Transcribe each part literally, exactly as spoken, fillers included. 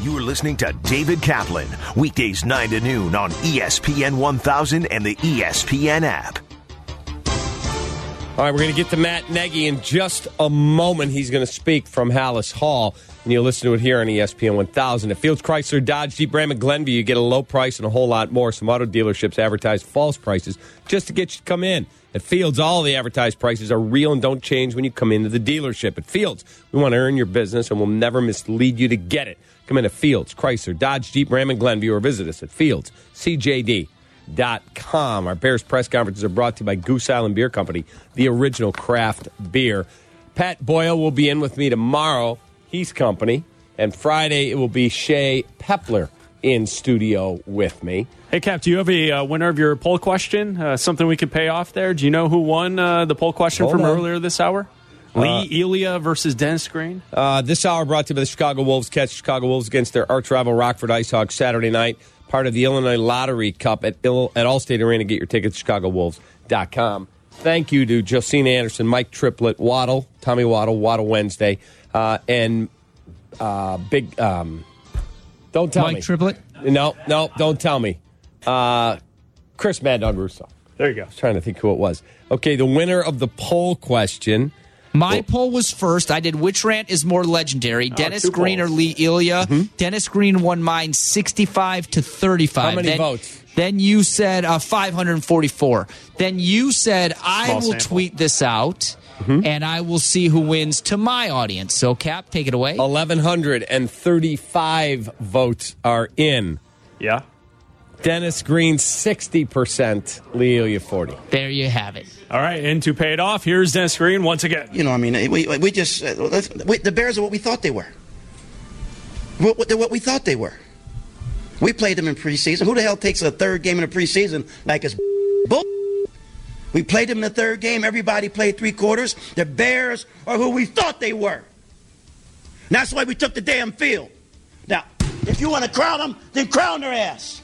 You're listening to David Kaplan, weekdays nine to noon on E S P N one thousand and the E S P N app. All right, we're going to get to Matt Nagy in just a moment. He's going to speak from Hallis Hall, and you'll listen to it here on E S P N one thousand. At Fields Chrysler Dodge Jeep Ram and Glenview, you get a low price and a whole lot more. Some auto dealerships advertise false prices just to get you to come in. At Fields, all the advertised prices are real and don't change when you come into the dealership. At Fields, we want to earn your business and we'll never mislead you to get it. Come in to Fields, Chrysler, Dodge, Jeep, Ram, and Glenview, or visit us at fields c j d dot com. Our Bears press conferences are brought to you by Goose Island Beer Company, the original craft beer. Pat Boyle will be in with me tomorrow, Heath Company, and Friday it will be Shea Pepler in studio with me. Hey, Cap, do you have a uh, winner of your poll question? Uh, something we could pay off there? Do you know who won uh, the poll question Hold from on. earlier this hour? Lee Uh, Elia versus Dennis Green? Uh, this hour brought to you by the Chicago Wolves. Catch Chicago Wolves against their arch rival Rockford Ice Hogs Saturday night. Part of the Illinois Lottery Cup at, Il- at Allstate Arena. Get your tickets at chicago wolves dot com. Thank you to Josina Anderson, Mike Triplett, Waddle, Tommy Waddle, Waddle Wednesday, uh, and uh, Big... Um, don't tell Mike me. Mike Triplett? No, no, don't tell me. Uh, Chris Mad Dog Russo. There you go. I was trying to think who it was. Okay, the winner of the poll question... My poll was first. I did which rant is more legendary, Dennis two Green polls. or Lee Elia. Mm-hmm. Dennis Green won mine sixty-five to thirty-five. How many then, votes? Then you said uh, five hundred forty-four. Then you said, I Small will sample. tweet this out, Mm-hmm. and I will see who wins to my audience. So, Cap, take it away. eleven thirty-five votes are in. Yeah. Dennis Green, sixty percent. Lee Elia, forty. There you have it. All right, and to pay it off, here's Dennis Green once again. You know, I mean, we, we just, uh, let's- we, the Bears are what we thought they were. What, what, they're what we thought they were. We played them in preseason. Who the hell takes a third game in the preseason like it's bull? We played them in the third game. Everybody played three quarters. The Bears are who we thought they were. And that's why we took the damn field. Now, if you want to crown them, then crown their ass.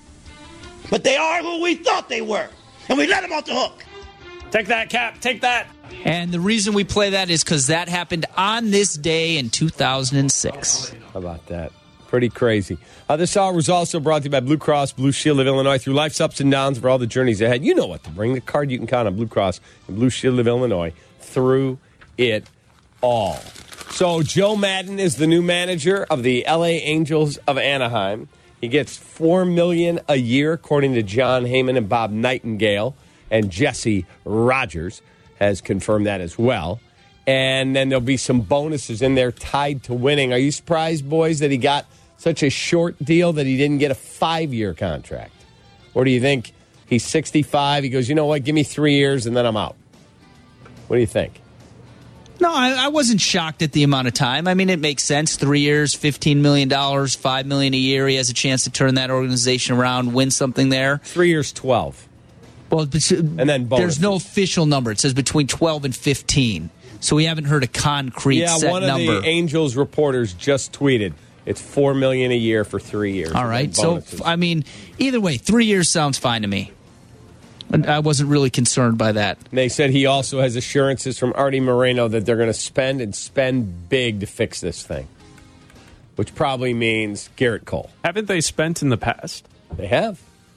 But they are who we thought they were. And we let them off the hook. Take that, Cap. Take that. And the reason we play that is because that happened on this day in two thousand six. How about that? Pretty crazy. Uh, this hour was also brought to you by Blue Cross Blue Shield of Illinois. Through life's ups and downs for all the journeys ahead, you know what to bring. The card you can count on, Blue Cross and Blue Shield of Illinois, through it all. So Joe Madden is the new manager of the L A Angels of Anaheim. He gets four million dollars a year, according to John Heyman and Bob Nightingale. And Jesse Rogers has confirmed that as well. And then there'll be some bonuses in there tied to winning. Are you surprised, boys, that he got such a short deal that he didn't get a five-year contract? Or do you think he's sixty-five, he goes, you know what, give me three years and then I'm out? What do you think? No, I, I wasn't shocked at the amount of time. I mean, it makes sense. Three years, fifteen million dollars, five million dollars a year. He has a chance to turn that organization around, win something there. Three years, twelve. Well, but, And then bonuses. there's no official number. It says between twelve and fifteen. So we haven't heard a concrete Yeah, set one of number. the Angels reporters just tweeted it's four million dollars a year for three years. All right. So, I mean, either way, three years sounds fine to me. And I wasn't really concerned by that. They said he also has assurances from Artie Moreno that they're going to spend and spend big to fix this thing, which probably means Garrett Cole. Haven't they spent in the past? They have.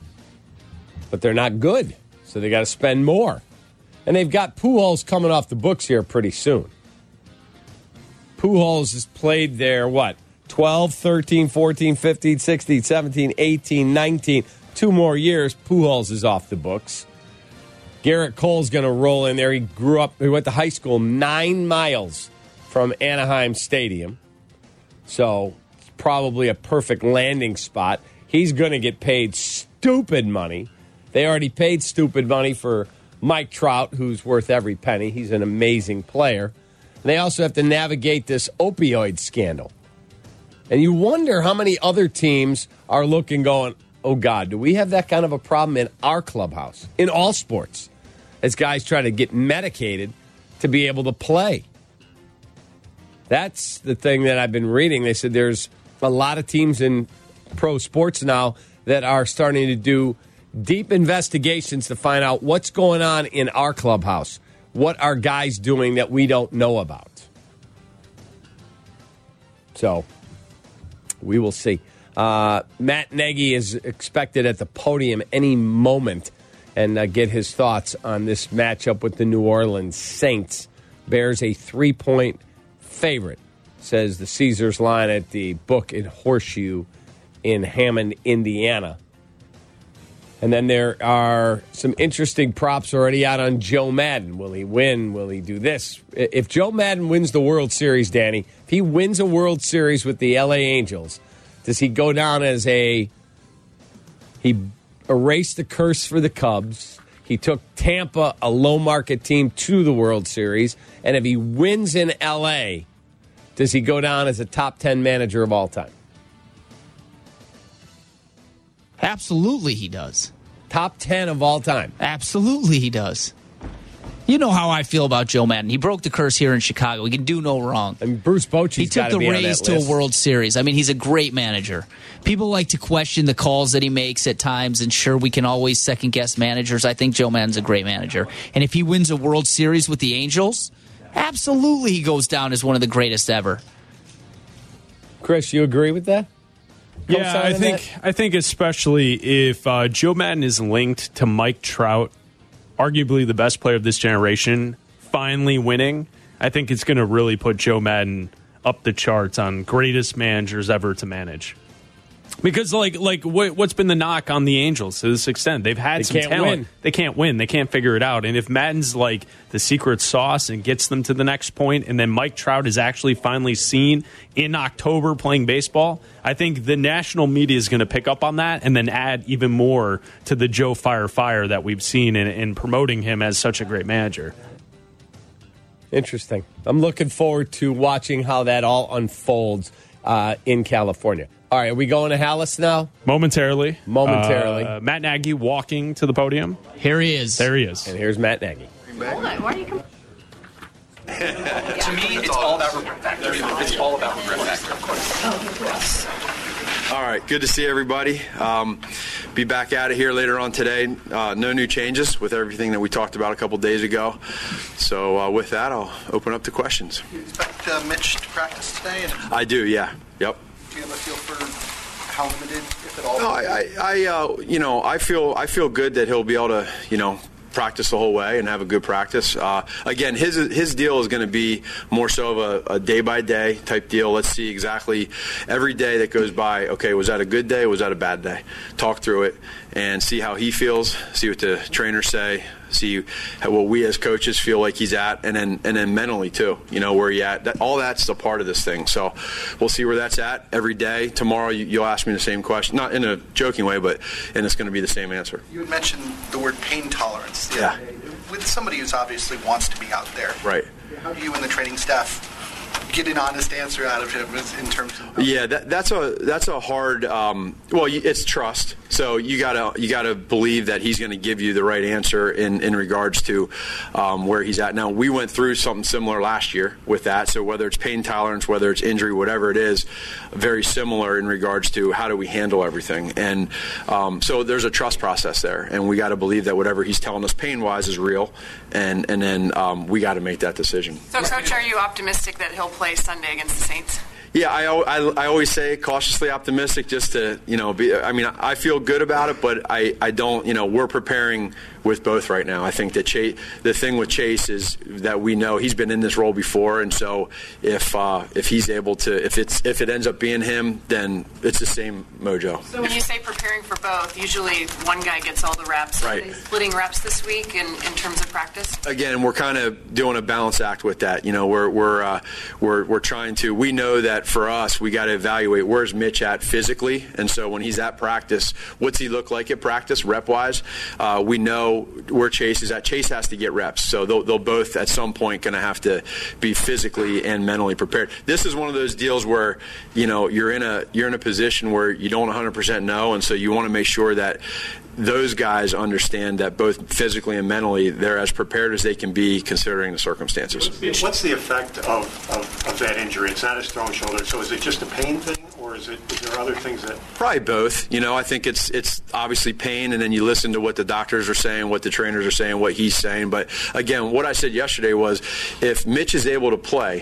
But they're not good, so they got to spend more. And they've got Pujols coming off the books here pretty soon. Pujols has played there, what, twelve, thirteen, fourteen, fifteen, sixteen, seventeen, eighteen, nineteen. Two more years, Pujols is off the books. Garrett Cole's going to roll in there. He grew up, he went to high school nine miles from Anaheim Stadium. So, it's probably a perfect landing spot. He's going to get paid stupid money. They already paid stupid money for Mike Trout, who's worth every penny. He's an amazing player. And they also have to navigate this opioid scandal. And you wonder how many other teams are looking going, oh, God, do we have that kind of a problem in our clubhouse, in all sports, as guys try to get medicated to be able to play? That's the thing that I've been reading. They said there's a lot of teams in pro sports now that are starting to do deep investigations to find out what's going on in our clubhouse. What are guys doing that we don't know about? So, We will see. Uh, Matt Nagy is expected at the podium any moment and uh, get his thoughts on this matchup with the New Orleans Saints. Bears a three-point favorite, says the Caesars line at the Book and Horseshoe in Hammond, Indiana. And then there are some interesting props already out on Joe Madden. Will he win? Will he do this? If Joe Madden wins the World Series, Danny, if he wins a World Series with the L A Angels, does he go down as a, he erased the curse for the Cubs, he took Tampa, a low-market team, to the World Series, and if he wins in L A, does he go down as a top ten manager of all time? Absolutely he does. Top ten of all time. Absolutely he does. You know how I feel about Joe Madden. He broke the curse here in Chicago. He can do no wrong. I mean, Bruce Bochy's He took the Rays to a World Series. I mean, he's a great manager. People like to question the calls that he makes at times, and sure, we can always second-guess managers. I think Joe Madden's a great manager. And if he wins a World Series with the Angels, absolutely he goes down as one of the greatest ever. Chris, you agree with that? Yeah, I think that? I think especially if uh, Joe Madden is linked to Mike Trout, arguably the best player of this generation, finally winning, I think it's going to really put Joe Madden up the charts on greatest managers ever to manage. Because, like, like what, what's been the knock on the Angels to this extent? They've had they some can't talent. Win. They can't win. They can't figure it out. And if Madden's, like, the secret sauce and gets them to the next point, and then Mike Trout is actually finally seen in October playing baseball, I think the national media is going to pick up on that and then add even more to the Joe Fire Fire that we've seen in, in promoting him as such a great manager. Interesting. I'm looking forward to watching how that all unfolds uh, in California. All right, are we going to Hallis now? Momentarily. Momentarily. Uh, Matt Nagy walking to the podium. Here he is. There he is. And here's Matt Nagy. Hold on, why are you coming? To me, it's all about regret factor. It's all about regret factor. Of course. All right, good to see everybody. Um, be back at it here later on today. Uh, no new changes with everything that we talked about a couple days ago. So uh, with that, I'll open up to questions. Do you expect uh, Mitch to practice today? And I do, yeah. Yep. Do you have a feel for how limited, if at all? No, I, I, I uh, you know, I feel, I feel good that he'll be able to, you know, practice the whole way and have a good practice. Uh, again, his his deal is going to be more so of a, a day-by-day type deal. Let's see exactly every day that goes by, okay, was that a good day? Was that a bad day? Talk through it and see how he feels, see what the trainers say, see how, what we as coaches feel like he's at, and then and then mentally too, you know, where he at. That, all that's a part of this thing. So we'll see where that's at every day. Tomorrow you, you'll ask me the same question, not in a joking way, but and it's going to be the same answer. You had mentioned the word pain tolerance. Yeah. With somebody who's obviously wants to be out there. Right. How do you and the training staff get an honest answer out of him in terms of? Yeah, that, that's a that's a hard. Um, well, it's trust. So you gotta you gotta believe that he's going to give you the right answer in, in regards to um, where he's at. Now we went through something similar last year with that. So whether it's pain tolerance, whether it's injury, whatever it is, very similar in regards to how do we handle everything. And um, so there's a trust process there, and we got to believe that whatever he's telling us pain wise is real, and and then um, we got to make that decision. So, Coach, are you optimistic that he'll play Sunday against the Saints? Yeah, I, I, I always say cautiously optimistic just to, you know, be, I mean, I feel good about it, but I, I don't, you know, we're preparing with both right now. I think that Chase, the thing with Chase is that we know he's been in this role before, and so if uh, if he's able to, if it's if it ends up being him, then it's the same mojo. So when you say preparing for both, usually one guy gets all the reps. Right. Are they splitting reps this week in, in terms of practice? Again, we're kind of doing a balance act with that. You know, we're we're uh, we're we're trying to. We know that for us, we got to evaluate where's Mitch at physically, and so when he's at practice, what's he look like at practice, rep wise? Uh, we know where Chase is at. Chase has to get reps, so they'll, they'll both at some point going to have to be physically and mentally prepared. This is one of those deals where, you know, you're in a you're in a position where you don't one hundred percent know, and so you want to make sure that those guys understand that both physically and mentally they're as prepared as they can be considering the circumstances. What's the effect of, of, of that injury? It's not his thrown shoulder, so is it just a pain thing, or is it is there other things that? Probably both. You know, I think it's it's obviously pain, and then you listen to what the doctors are saying, what the trainers are saying, what he's saying. But again, what I said yesterday was if Mitch is able to play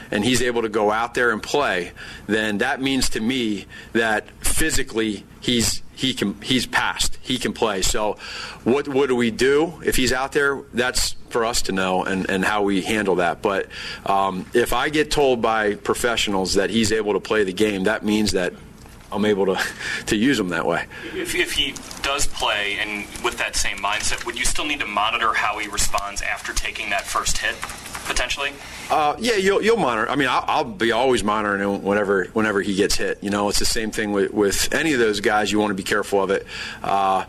and he's able to go out there and play, then that means to me that physically he's he can he's passed. He can play. So what what do we do if he's out there? That's for us to know and, and how we handle that. But um, if I get told by professionals that he's able to play the game, that means that I'm able to to use him that way. If, if he does play and with that same mindset, would you still need to monitor how he responds after taking that first hit, potentially? Uh, yeah, you'll you'll monitor. I mean, I'll, I'll be always monitoring him whenever whenever he gets hit. You know, it's the same thing with, with any of those guys. You want to be careful of it. Uh,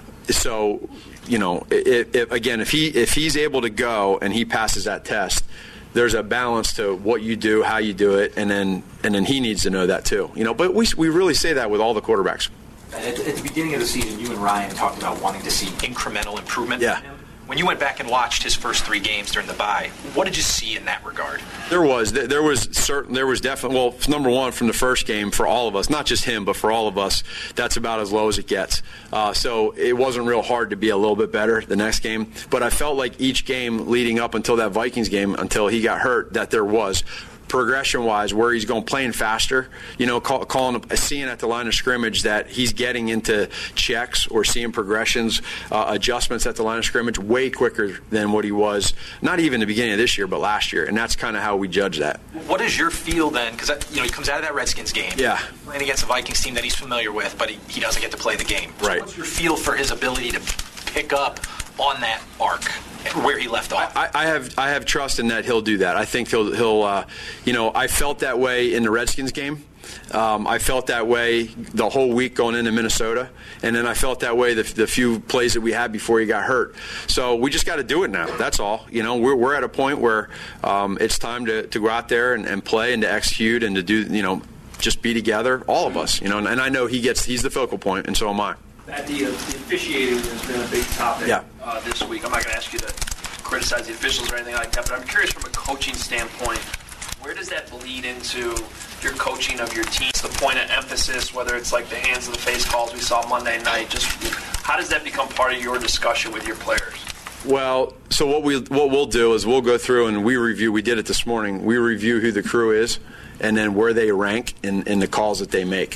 so, you know, if, if, again, if he if he's able to go and he passes that test, there's a balance to what you do, how you do it, and then and then he needs to know that too. You know, but we we really say that with all the quarterbacks. At, at the beginning of the season, you and Ryan talked about wanting to see incremental improvement. Yeah. From him. When you went back and watched his first three games during the bye, what did you see in that regard? There was there was certain there was definitely well number one from the first game for all of us, not just him but for all of us, that's about as low as it gets. Uh, so it wasn't real hard to be a little bit better the next game. But I felt like each game leading up until that Vikings game, until he got hurt, that there was progression-wise, where he's going playing faster, you know, call, calling, seeing at the line of scrimmage that he's getting into checks or seeing progressions, uh, adjustments at the line of scrimmage way quicker than what he was, not even the beginning of this year, but last year, and that's kind of how we judge that. What is your feel then? Because you know he comes out of that Redskins game, yeah, playing against a Vikings team that he's familiar with, but he, he doesn't get to play the game. Right. So what's your feel for his ability to pick up on that arc where he left off? I, I have I have trust in that he'll do that. I think he'll he'll uh, you know, I felt that way in the Redskins game. Um, I felt that way the whole week going into Minnesota, and then I felt that way the, the few plays that we had before he got hurt. So we just got to do it now. That's all. You know, we're we're at a point where um, it's time to, to go out there and, and play and to execute and to do, you know, just be together, all of us. You know, and, and I know he gets he's the focal point, and so am I. At the, uh, the officiating has been a big topic yeah. uh, this week. I'm not going to ask you to criticize the officials or anything like that, but I'm curious from a coaching standpoint, where does that bleed into your coaching of your team? It's the point of emphasis, whether it's like the hands of the face calls we saw Monday night. Just how does that become part of your discussion with your players? Well, so what we what we'll do is we'll go through and we review. We did it this morning. We review who the crew is, and then where they rank in, in the calls that they make.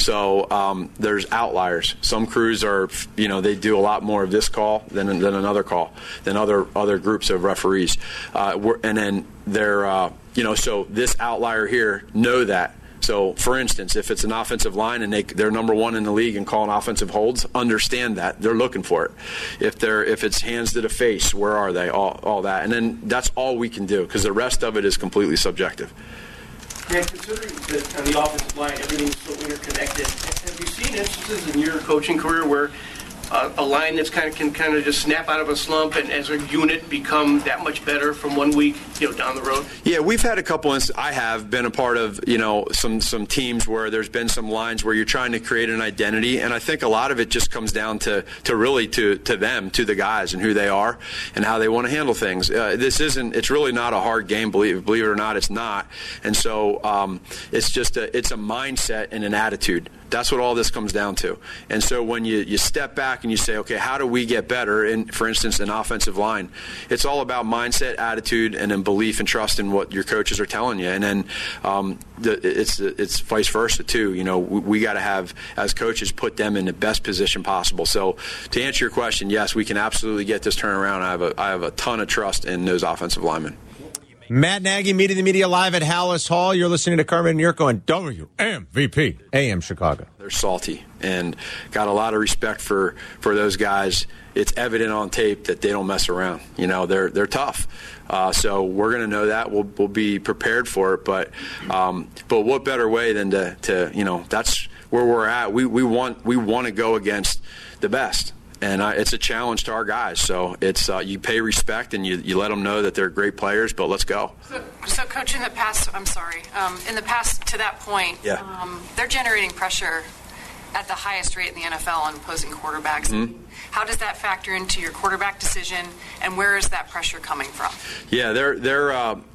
So um, there's outliers. Some crews are, you know, they do a lot more of this call than than another call, than other other groups of referees. Uh, and then they're, uh, you know, so this outlier here know that. So, for instance, if it's an offensive line and they, they're number one in the league in calling offensive holds, understand that. They're looking for it. If they're if it's hands to the face, where are they? All, all that. And then that's all we can do, because the rest of it is completely subjective. Yeah, considering that on the offensive line, everything's so interconnected, have you seen instances in your coaching career where uh, a line that's kind of can kind of just snap out of a slump and as a unit become that much better from one week, you know, down the road? Yeah, we've had a couple instances. I have been a part of, you know, some some teams where there's been some lines where you're trying to create an identity, and I think a lot of it just comes down to to really to to them, to the guys, and who they are and how they want to handle things. Uh, this isn't. It's really not a hard game, believe believe it or not. It's not, and so um, it's just a it's a mindset and an attitude. That's what all this comes down to. And so when you, you step back and you say, okay, how do we get better in, for instance, an offensive line? It's all about mindset, attitude, and then belief and trust in what your coaches are telling you. And then um, the, it's it's vice versa, too. You know, we, we got to have, as coaches, put them in the best position possible. So to answer your question, yes, we can absolutely get this turnaround. I have a, I have a ton of trust in those offensive linemen. Matt Nagy, Meet the Media, live at Hallis Hall. You're listening to Carmen and Yurko on W M V P A M Chicago. They're salty and got a lot of respect for, for those guys. It's evident on tape that they don't mess around. You know, they're they're tough. Uh, so we're going to know that. We'll we'll be prepared for it. But um, but what better way than to, to you know, that's where we're at. We we want we want to go against the best. And uh, it's a challenge to our guys. So it's uh, you pay respect and you, you let them know that they're great players, but let's go. So, so Coach, in the past, I'm sorry, um, in the past to that point, yeah. um, they're generating pressure at the highest rate in the N F L on opposing quarterbacks. Mm-hmm. How does that factor into your quarterback decision, and where is that pressure coming from? Yeah, they're they're uh,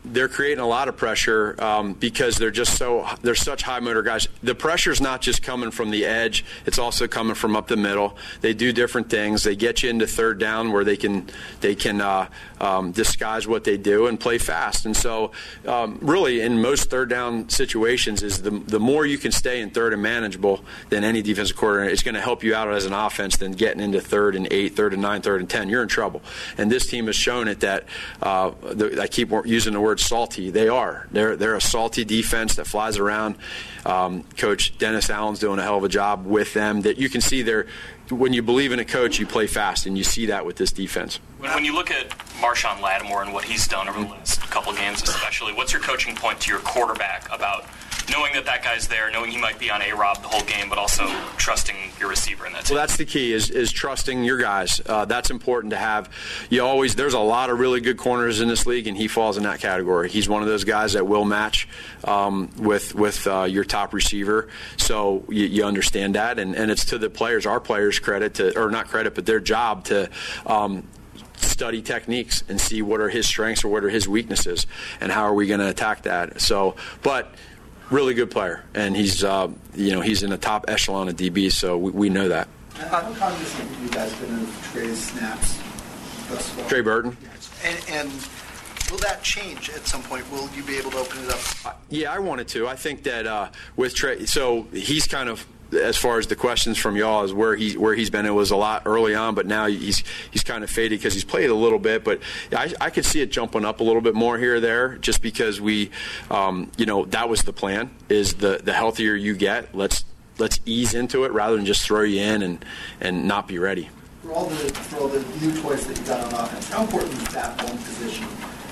they're creating a lot of pressure um, because they're just so they're such high motor guys. The pressure's not just coming from the edge; it's also coming from up the middle. They do different things. They get you into third down where they can they can uh, um, disguise what they do and play fast. And so, um, really, in most third down situations, is the the more you can stay in third and manageable than any defensive coordinator, it's going to help you out as an offense than getting into third and eight, third and nine, third and ten. You're in trouble. And this team has shown it that uh, the, I keep using the word salty. They are. They're they're a salty defense that flies around. Um, Coach Dennis Allen's doing a hell of a job with them. That you can see they're. When you believe in a coach, you play fast, and you see that with this defense. When you look at Marshawn Lattimore and what he's done over the last couple of games especially, what's your coaching point to your quarterback about knowing that that guy's there, knowing he might be on A-Rob the whole game, but also trusting your receiver in that team? Well, that's the key, is is trusting your guys. Uh, that's important to have. You always There's a lot of really good corners in this league, and he falls in that category. He's one of those guys that will match um, with with uh, your top receiver, so you, you understand that, and, and it's to the players, our players' credit, to or not credit, but their job to um, study techniques and see what are his strengths or what are his weaknesses, and how are we going to attack that. So, but really good player, and he's uh, you know he's in the top echelon of D B, so we, we know that. How cognizant have you guys been of Trey's snaps thus far? Trey Burton. And, and will that change at some point? Will you be able to open it up? Uh, yeah, I wanted to. I think that uh, with Trey, so he's kind of, as far as the questions from y'all, is where he where he's been. It was a lot early on, but now he's he's kind of faded because he's played a little bit. But I, I could see it jumping up a little bit more here or there, just because we, um, you know, that was the plan. Is the the healthier you get, let's let's ease into it rather than just throw you in and and not be ready. For all the for all the new toys that you got on offense, how important is that one position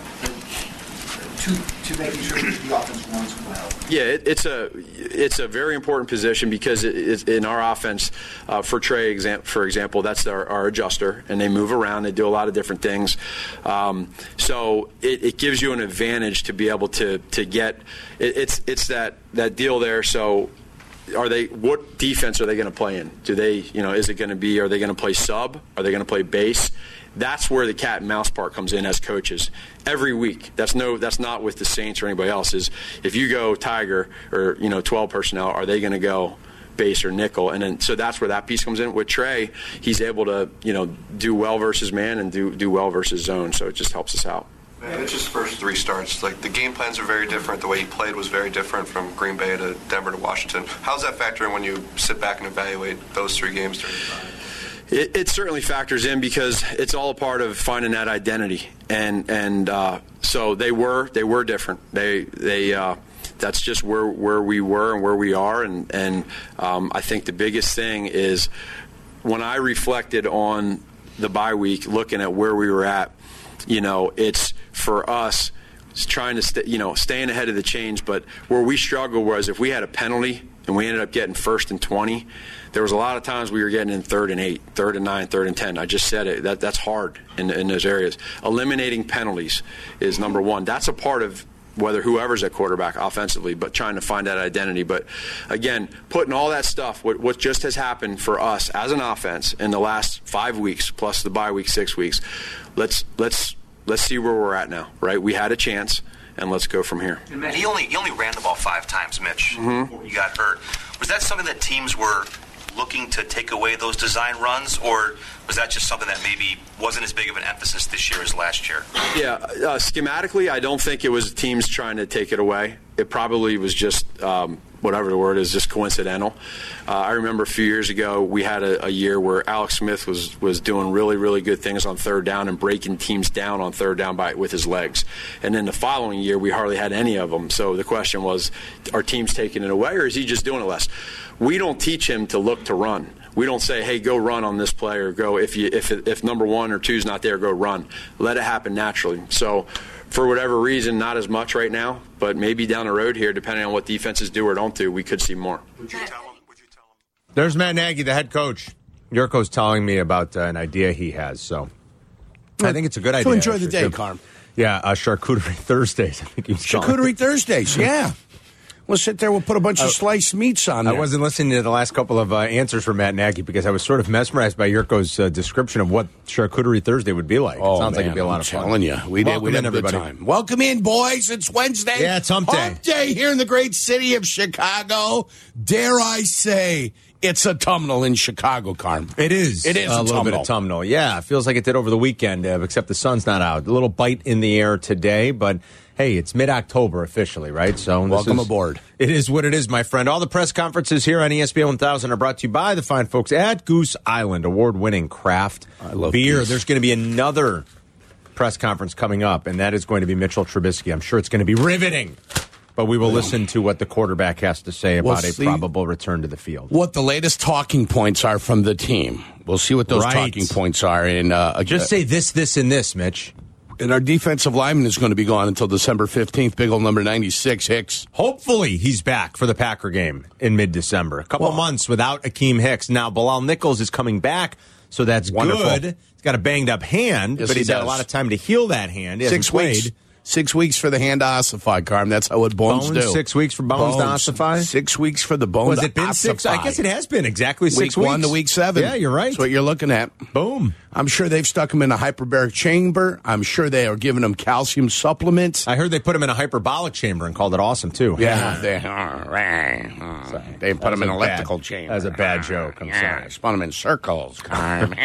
to to making sure that the offense runs well? Yeah, it, it's a it's a very important position because it, it's in our offense. Uh, for Trey, exam, for example, that's our, our adjuster, and they move around. They do a lot of different things. Um, so it, it gives you an advantage to be able to to get. It, it's it's that that deal there. So. Are they? What defense are they going to play in? Do they? You know, is it going to be? Are they going to play sub? Are they going to play base? That's where the cat and mouse part comes in as coaches every week. That's no. That's not with the Saints or anybody else. Is if you go Tiger or you know twelve personnel, are they going to go base or nickel? And then so that's where that piece comes in. With Trey, he's able to you know do well versus man and do do well versus zone. So it just helps us out. Mitch's first three starts, like the game plans are very different. The way he played was very different from Green Bay to Denver to Washington. How's that factor in when you sit back and evaluate those three games during the time? It, it certainly factors in because it's all a part of finding that identity, and and uh, so they were they were different. They they. Uh, That's just where where we were and where we are, and and um, I think the biggest thing is when I reflected on the bye week, looking at where we were at. You know, it's for us it's trying to stay, you know, staying ahead of the change. But where we struggled was if we had a penalty and we ended up getting first and twenty, there was a lot of times we were getting in third and eight, third and nine, third and ten. I just said it. That that's hard in in those areas. Eliminating penalties is number one. That's a part of whether whoever's at quarterback offensively, but trying to find that identity. But again, putting all that stuff, what, what just has happened for us as an offense in the last five weeks plus the bye week, six weeks, let's let's let's see where we're at now, right? We had a chance, and let's go from here. And man, he only he only ran the ball five times, Mitch, mm-hmm. before he got hurt. Was that something that teams were looking to take away those design runs, or was that just something that maybe wasn't as big of an emphasis this year as last year? Yeah, uh, schematically, I don't think it was teams trying to take it away. It probably was just, um, whatever the word is, just coincidental. Uh, I remember a few years ago, we had a, a year where Alex Smith was was doing really, really good things on third down and breaking teams down on third down by with his legs. And then the following year, we hardly had any of them. So the question was, are teams taking it away, or is he just doing it less? We don't teach him to look to run. We don't say, hey, go run on this play, or go if you if if number one or two is not there, go run. Let it happen naturally. So for whatever reason, not as much right now, but maybe down the road here, depending on what defenses do or don't do, we could see more. Would you tell him? Would you tell him? There's Matt Nagy, the head coach. Yurko's telling me about uh, an idea he has, so I think it's a good idea. To enjoy the actually. day, Carm. Yeah, uh, Charcuterie Thursdays. I think he's calling Charcuterie it. Thursdays, yeah. We'll sit there. We'll put a bunch of Uh, sliced meats on there. I wasn't listening to the last couple of uh, answers from Matt Nagy because I was sort of mesmerized by Yurko's uh, description of what Charcuterie Thursday would be like. Oh, it sounds man, like it'd be a lot I'm of fun. telling you, we'd, Welcome we'd have in, a good everybody. time. Welcome in, boys. It's Wednesday. Yeah, it's hump day. Hump day here in the great city of Chicago. Dare I say, it's autumnal in Chicago, Carm. It is. It is a little bit autumnal. autumnal. Yeah, it feels like it did over the weekend, uh, except the sun's not out. A little bite in the air today, but hey, it's mid-October officially, right? So this Welcome is- aboard. It is what it is, my friend. All the press conferences here on E S P N one thousand are brought to you by the fine folks at Goose Island, award-winning craft I love beer. Goose. There's going to be another press conference coming up, and that is going to be Mitchell Trubisky. I'm sure it's going to be riveting. But we will listen to what the quarterback has to say We'll about a see probable return to the field. What the latest talking points are from the team. We'll see what those Right. talking points are. And uh, Just say this, this, and this, Mitch. And our defensive lineman is going to be gone until December fifteenth. Big old number ninety-six, Hicks. Hopefully he's back for the Packer game in mid-December. A couple Well- months without Akeem Hicks. Now, Bilal Nichols is coming back, so that's Wonderful. good. He's got a banged-up hand, Yes, but he he's had a does. lot of time to heal that hand. He Six hasn't played. weeks. Six weeks for the hand to ossify, Carm. That's how what bones, Bones, do. six weeks for bones to ossify? Six weeks for the bones Was to it been six? I ossify. guess it has been exactly six week weeks. one to week seven. Yeah, you're right. That's what you're looking at. Boom. I'm sure they've stuck him in a hyperbaric chamber. I'm sure they are giving him calcium supplements. I heard they put him in a hyperbolic chamber and called it awesome, too. Yeah, they, they put That him in was an a elliptical bad- chamber. that was a bad joke. I'm Yeah, sorry. spun him in circles, Carm.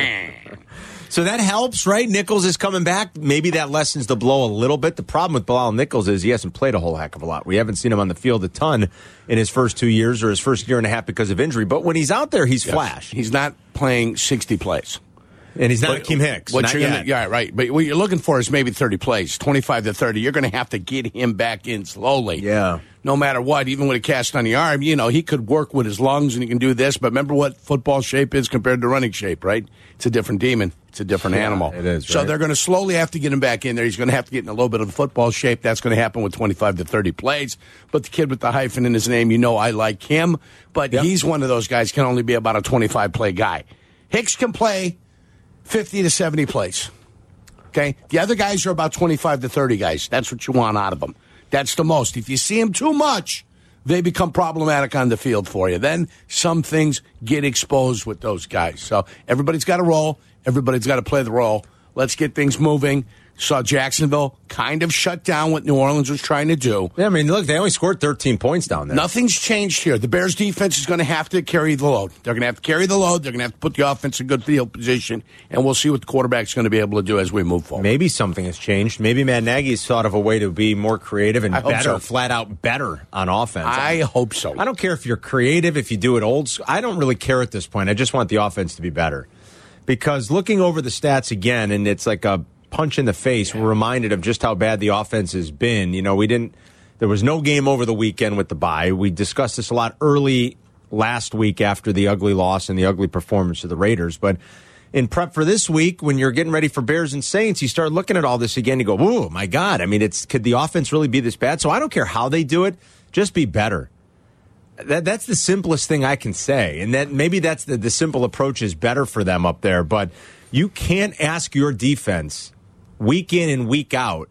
So that helps, right? Nichols is coming back. Maybe that lessens the blow a little bit. The problem with Bilal Nichols is he hasn't played a whole heck of a lot. We haven't seen him on the field a ton in his first two years or his first year and a half because of injury. But when he's out there, he's Yes. flash. He's not playing sixty plays. And he's not But Akeem Hicks. What Not you're yet. gonna, yeah, right. But what you're looking for is maybe thirty plays, twenty-five to thirty. You're going to have to get him back in slowly. Yeah. No matter what, even with a cast on the arm, you know, he could work with his lungs and he can do this. But remember what football shape is compared to running shape, right? It's a different demon. It's a different Yeah, animal. it is, So right? they're going to slowly have to get him back in there. He's going to have to get in a little bit of the football shape. That's going to happen with twenty-five to thirty plays. But the kid with the hyphen in his name, you know I like him. But Yep. he's one of those guys can only be about a twenty-five play guy. Hicks can play fifty to seventy plays. Okay? The other guys are about twenty-five to thirty guys. That's what you want out of them. That's the most. If you see them too much, they become problematic on the field for you. Then some things get exposed with those guys. So everybody's got a role. Everybody's got to play the role. Let's get things moving. Saw Jacksonville kind of shut down what New Orleans was trying to do. Yeah, I mean, look, they only scored thirteen points down there. Nothing's changed here. The Bears defense is going to have to carry the load. They're going to have to carry the load. They're going to have to put the offense in good field position, and we'll see what the quarterback's going to be able to do as we move forward. Maybe something has changed. Maybe Matt Nagy's thought of a way to be more creative and I hope better, so. flat out better on offense. I hope so. I don't care if you're creative, if you do it old school. I don't really care at this point. I just want the offense to be better. Because looking over the stats again, and it's like a punch in the face, we're reminded of just how bad the offense has been. You know, we didn't, there was no game over the weekend with the bye. We discussed this a lot early last week after the ugly loss and the ugly performance of the Raiders. But in prep for this week, when you're getting ready for Bears and Saints, you start looking at all this again. You go, "Whoa, my God!" I mean, it's could the offense really be this bad? So I don't care how they do it, just be better. That that's the simplest thing I can say, and that maybe that's the the simple approach is better for them up there. But you can't ask your defense week in and week out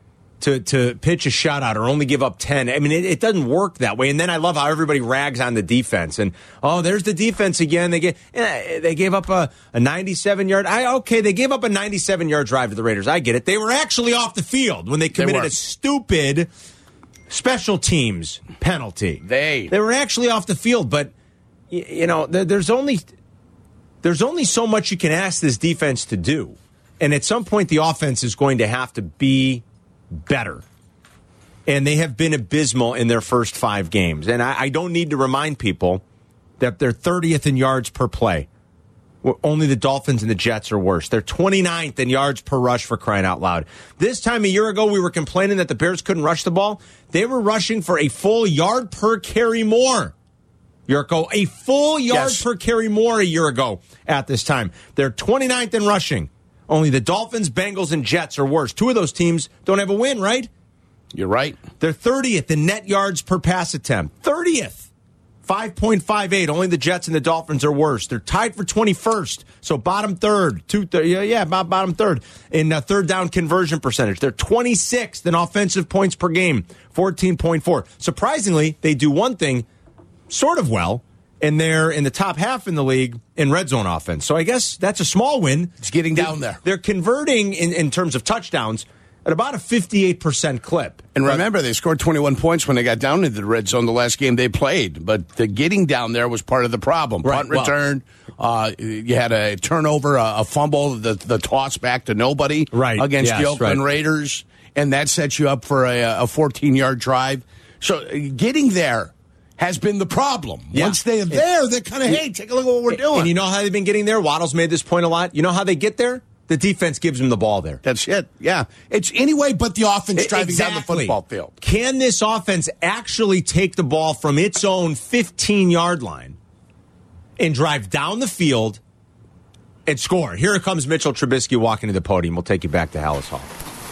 to to pitch a shutout or only give up ten. I mean, it, it doesn't work that way. And then I love how everybody rags on the defense. And, oh, there's the defense again. They get, eh, they gave up a, a ninety-seven-yard. I Okay, they gave up a ninety-seven-yard drive to the Raiders. I get it. They were actually off the field when they committed were. a stupid special teams penalty. They. They were actually off the field. But, y- you know, there, there's only there's only so much you can ask this defense to do. And at some point, the offense is going to have to be better. And they have been abysmal in their first five games. And I, I don't need to remind people that they're thirtieth in yards per play. Only the Dolphins and the Jets are worse. They're twenty-ninth in yards per rush, for crying out loud. This time a year ago, we were complaining that the Bears couldn't rush the ball. They were rushing for a full yard per carry more. Yurko, a full yard Yes. per carry more a year ago at this time. They're twenty-ninth in rushing. Only the Dolphins, Bengals, and Jets are worse. Two of those teams don't have a win, right? You're right. They're thirtieth in net yards per pass attempt. thirtieth. five point five eight. Only the Jets and the Dolphins are worse. They're tied for twenty-first, so bottom third. Two, th- yeah, yeah, about bottom third in uh, third down conversion percentage. They're twenty-sixth in offensive points per game, fourteen point four. Surprisingly, they do one thing sort of well, and they're in the top half in the league in red zone offense. So I guess that's a small win. It's getting down they're, there. They're converting in, in terms of touchdowns at about a fifty-eight percent clip. And remember, they scored twenty-one points when they got down into the red zone the last game they played. But the getting down there was part of the problem. Right. Punt Well, return, uh, you had a turnover, a, a fumble, the, the toss back to nobody right. against yes, the Oakland right. Raiders. And that sets you up for a fourteen-yard drive. So uh, getting there has been the problem. Yeah. Once they're there, they're kind of, hey, take a look at what we're doing. And you know how they've been getting there? Waddle's made this point a lot. You know how they get there? The defense gives them the ball there. That's it. Yeah. It's anyway but the offense driving exactly. down the football field. Can this offense actually take the ball from its own fifteen-yard line and drive down the field and score? Here comes Mitchell Trubisky walking to the podium. We'll take you back to Hallis Hall.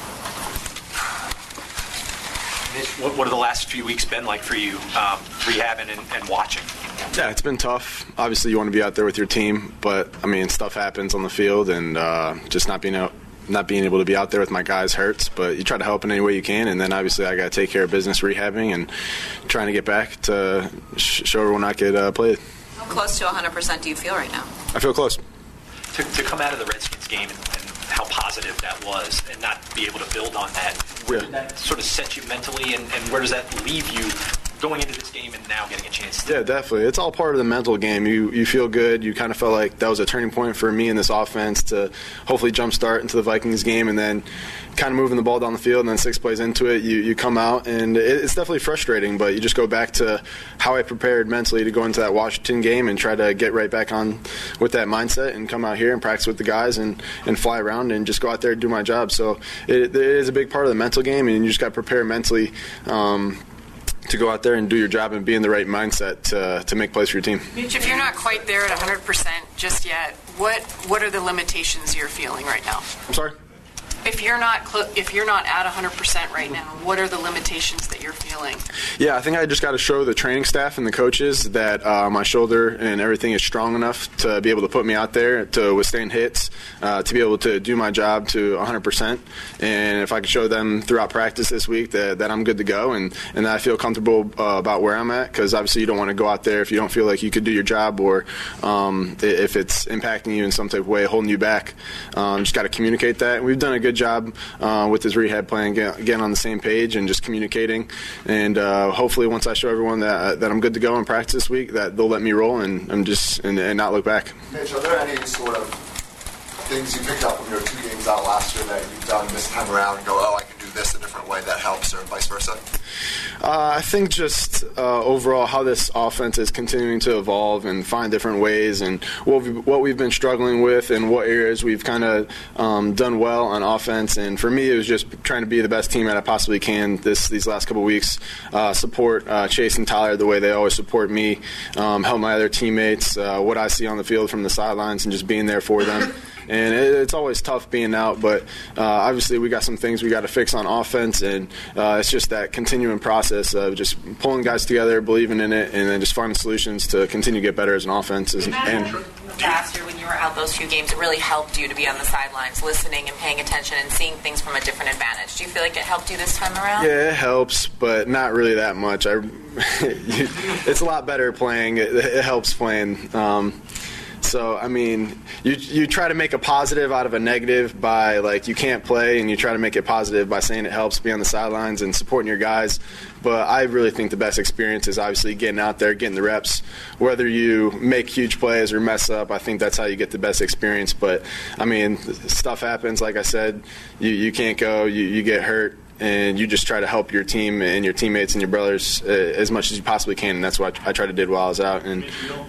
What, what have the last few weeks been like for you, um, rehabbing and, and watching? Yeah, it's been tough. Obviously, you want to be out there with your team, but I mean, stuff happens on the field, and uh, just not being out, not being able to be out there with my guys hurts. But you try to help in any way you can, and then obviously I got to take care of business, rehabbing, and trying to get back to sh- show everyone I could uh, play. How close to one hundred percent do you feel right now? I feel close. To, to come out of the Redskins game and, and how positive that was, and not be able to build on that, where did that sort of set you mentally, and, and where does that leave you going into this game and now getting a chance to? Yeah, definitely. It's all part of the mental game. You you feel good. You kind of felt like that was a turning point for me in this offense to hopefully jumpstart into the Vikings game, and then kind of moving the ball down the field, and then six plays into it, you, you come out, and it, it's definitely frustrating, but you just go back to how I prepared mentally to go into that Washington game and try to get right back on with that mindset and come out here and practice with the guys and, and fly around and just go out there and do my job. So it, it is a big part of the mental game, and you just got to prepare mentally um, to go out there and do your job and be in the right mindset to, to make plays for your team. Mitch, if you're not quite there at one hundred percent just yet, what what are the limitations you're feeling right now? I'm sorry? If you're not cl- if you're not at one hundred percent right now, what are the limitations that you're feeling? Yeah, I think I just got to show the training staff and the coaches that uh, my shoulder and everything is strong enough to be able to put me out there to withstand hits, uh, to be able to do my job to one hundred percent. And if I can show them throughout practice this week that, that I'm good to go and, and that I feel comfortable uh, about where I'm at, because obviously you don't want to go out there if you don't feel like you could do your job, or um, if it's impacting you in some type of way, holding you back. Um, just got to communicate that. And we've done a good job uh, with this rehab plan, get, getting on the same page and just communicating. And uh, hopefully, once I show everyone that that I'm good to go in practice this week, that they'll let me roll and I'm just and, and not look back. Mitch, are there any sort of things you picked up from your two games out last year that you've done this time around and go, oh, I can do this a different way that helps, or vice versa? Uh, I think just uh, overall how this offense is continuing to evolve and find different ways, and what we've, what we've been struggling with and what areas we've kind of um, done well on offense. And for me, it was just trying to be the best team that I possibly can this these last couple of weeks. Uh, support uh, Chase and Tyler the way they always support me, um, help my other teammates, uh, what I see on the field from the sidelines, and just being there for them. And it, it's always tough being out, but uh, obviously we got some things we got to fix on offense, and uh, it's just that continuing process of just pulling guys together, believing in it, and then just finding solutions to continue to get better as an offense. And, and last year when you were out those few games, it really helped you to be on the sidelines, listening and paying attention and seeing things from a different advantage. Do you feel like it helped you this time around? Yeah, it helps, but not really that much. I, it's a lot better playing. It, it helps playing. Um, So, I mean, you you try to make a positive out of a negative by, like, you can't play, and you try to make it positive by saying it helps be on the sidelines and supporting your guys. But I really think the best experience is obviously getting out there, getting the reps. Whether you make huge plays or mess up, I think that's how you get the best experience. But, I mean, stuff happens. Like I said, you, you can't go, you, you get hurt. And you just try to help your team and your teammates and your brothers uh, as much as you possibly can. And that's what I, I tried to do while I was out. And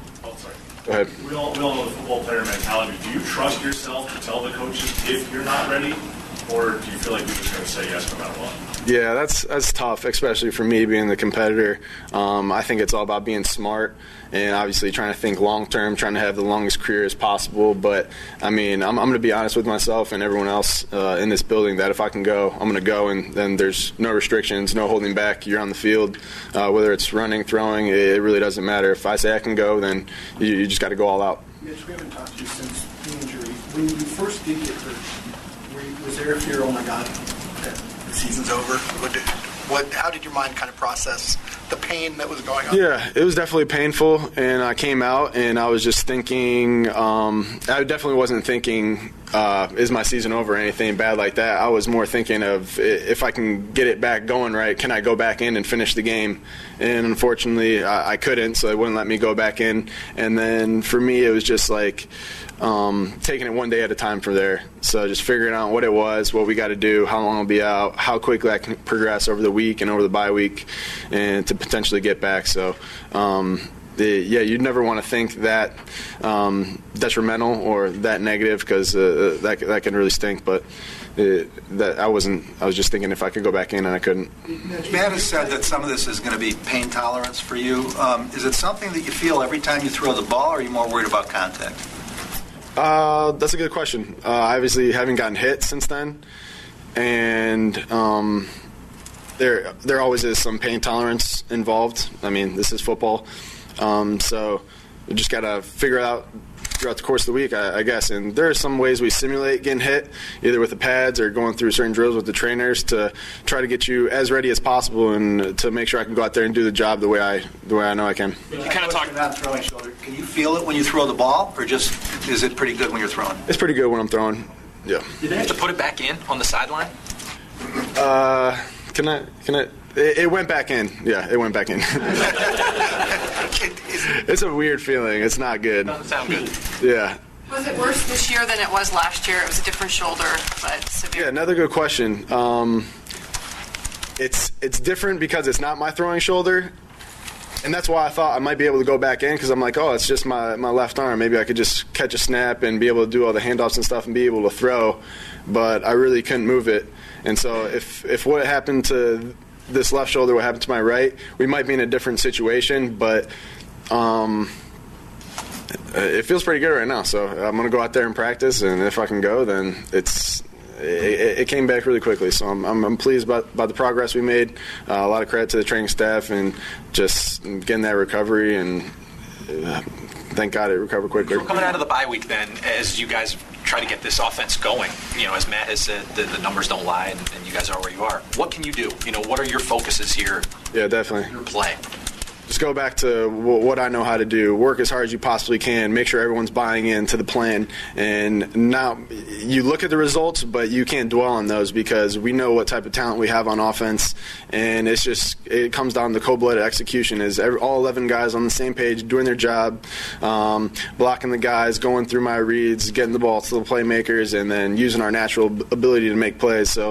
Go ahead. We all, we all know the football player mentality. Do you trust yourself to tell the coaches if you're not ready? or do you feel like you're just going to say yes no matter what? Yeah, that's that's tough, especially for me being the competitor. Um, I think it's all about being smart and obviously trying to think long term, trying to have the longest career as possible. But I mean, I'm, I'm going to be honest with myself and everyone else uh, in this building that if I can go, I'm going to go, and then there's no restrictions, no holding back. You're on the field, uh, whether it's running, throwing, it, it really doesn't matter. If I say I can go, then you, you just got to go all out. Mitch, we haven't talked to you since the injury. When you first did get hurt, were you, was there a fear, oh my God, the season's over? What, did, what? How did your mind kind of process the pain that was going on? Yeah, it was definitely painful, and I came out, and I was just thinking, um, I definitely wasn't thinking, uh, is my season over or anything bad like that. I was more thinking of, if I can get it back going right, can I go back in and finish the game? And unfortunately, I, I couldn't, so they wouldn't let me go back in. And then for me, it was just like um, taking it one day at a time from there. So just figuring out what it was, what we got to do, how long I'll be out, how quickly I can progress over the week and over the bye week, and to potentially get back. So, um, the, yeah, you'd never want to think that um, detrimental or that negative, because uh, that that can really stink. But it, that I wasn't. I was just thinking if I could go back in, and I couldn't. Matt has said that some of this is going to be pain tolerance for you. Um, is it something that you feel every time you throw the ball, or are you more worried about contact? Uh, that's a good question. Uh, obviously, haven't gotten hit since then, and um, there there always is some pain tolerance involved. I mean, this is football, um, so we just got to figure it out throughout the course of the week, I, I guess. And there are some ways we simulate getting hit, either with the pads or going through certain drills with the trainers to try to get you as ready as possible and to make sure I can go out there and do the job the way I the way I know I can. You kind of talk about throwing shoulder. Can you feel it when you throw the ball, or just is it pretty good when you're throwing? It's pretty good when I'm throwing. Yeah. Did they have to put it back in on the sideline? Uh, can I? Can I? It, it went back in. Yeah, it went back in. It's a weird feeling. It's not good. Doesn't sound good. Yeah. Was it worse this year than it was last year? It was a different shoulder, but severe. Yeah, another good question. Um, it's it's different because it's not my throwing shoulder, and that's why I thought I might be able to go back in, because I'm like, oh, it's just my, my left arm. Maybe I could just catch a snap and be able to do all the handoffs and stuff and be able to throw, but I really couldn't move it. And so if if what happened to this left shoulder, what happened to my right, we might be in a different situation, but um, it feels pretty good right now. So I'm going to go out there and practice, and if I can go, then it's it, it came back really quickly. So I'm, I'm, I'm pleased about, about the progress we made. Uh, a lot of credit to the training staff and just getting that recovery, and uh, thank God it recovered quickly. So coming out of the bye week then, as you guys try to get this offense going, you know, as Matt has said, the, the numbers don't lie, and, and you guys are where you are. What can you do? You know, what are your focuses here? Yeah, definitely. Your play. Just go back to what I know how to do. Work as hard as you possibly can. Make sure everyone's buying into the plan. And now you look at the results, but you can't dwell on those, because we know what type of talent we have on offense. And it's just, it comes down to cold-blooded execution. Is every, all eleven guys on the same page, doing their job, um, blocking the guys, going through my reads, getting the ball to the playmakers, and then using our natural ability to make plays. So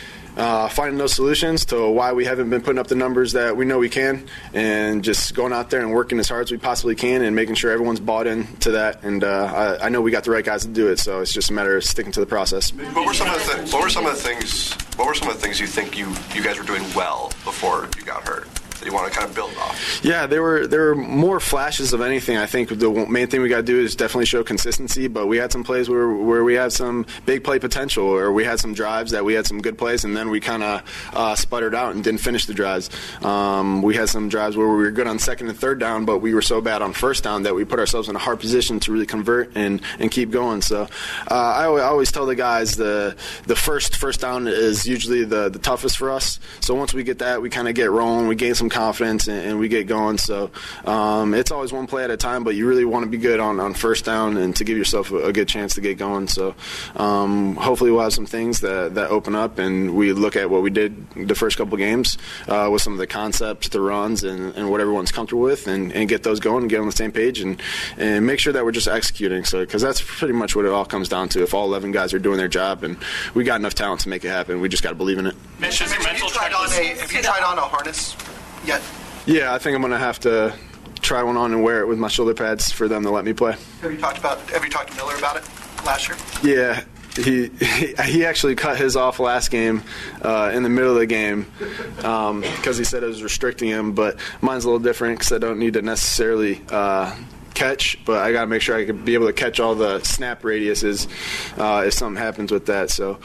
Uh, finding those solutions to why we haven't been putting up the numbers that we know we can, and just going out there and working as hard as we possibly can and making sure everyone's bought into that. And uh, I, I know we got the right guys to do it, so it's just a matter of sticking to the process. What were some of the th- what were some of the things what were some of the things you think you, you guys were doing well before you got hurt that you want to kind of build off? Yeah, there were there were more flashes of anything. I think the main thing we got to do is definitely show consistency, but we had some plays where where we had some big play potential, or we had some drives that we had some good plays, and then we kind of uh, sputtered out and didn't finish the drives. Um, we had some drives where we were good on second and third down, but we were so bad on first down that we put ourselves in a hard position to really convert and, and keep going. So uh, I, always, I always tell the guys the the first first down is usually the, the toughest for us. So once we get that, we kind of get rolling, we gain some confidence, and, and we get going. So um, it's always one play at a time, but you really want to be good on, on first down and to give yourself a, a good chance to get going. So um, hopefully we'll have some things that, that open up, and we look at what we did the first couple games uh, with some of the concepts, the runs, and, and what everyone's comfortable with, and, and get those going and get on the same page, and, and make sure that we're just executing. So because that's pretty much what it all comes down to. If all eleven guys are doing their job, and we got enough talent to make it happen, we just got to believe in it. Mitch, have you tried on a have you tried on a harness yet? Yeah, I think I'm going to have to try one on and wear it with my shoulder pads for them to let me play. Have you talked about have you talked to Miller about it last year? Yeah, he he actually cut his off last game uh, in the middle of the game because um, he said it was restricting him. But mine's a little different because I don't need to necessarily uh, catch, but I got to make sure I can be able to catch all the snap radiuses uh, if something happens with that. So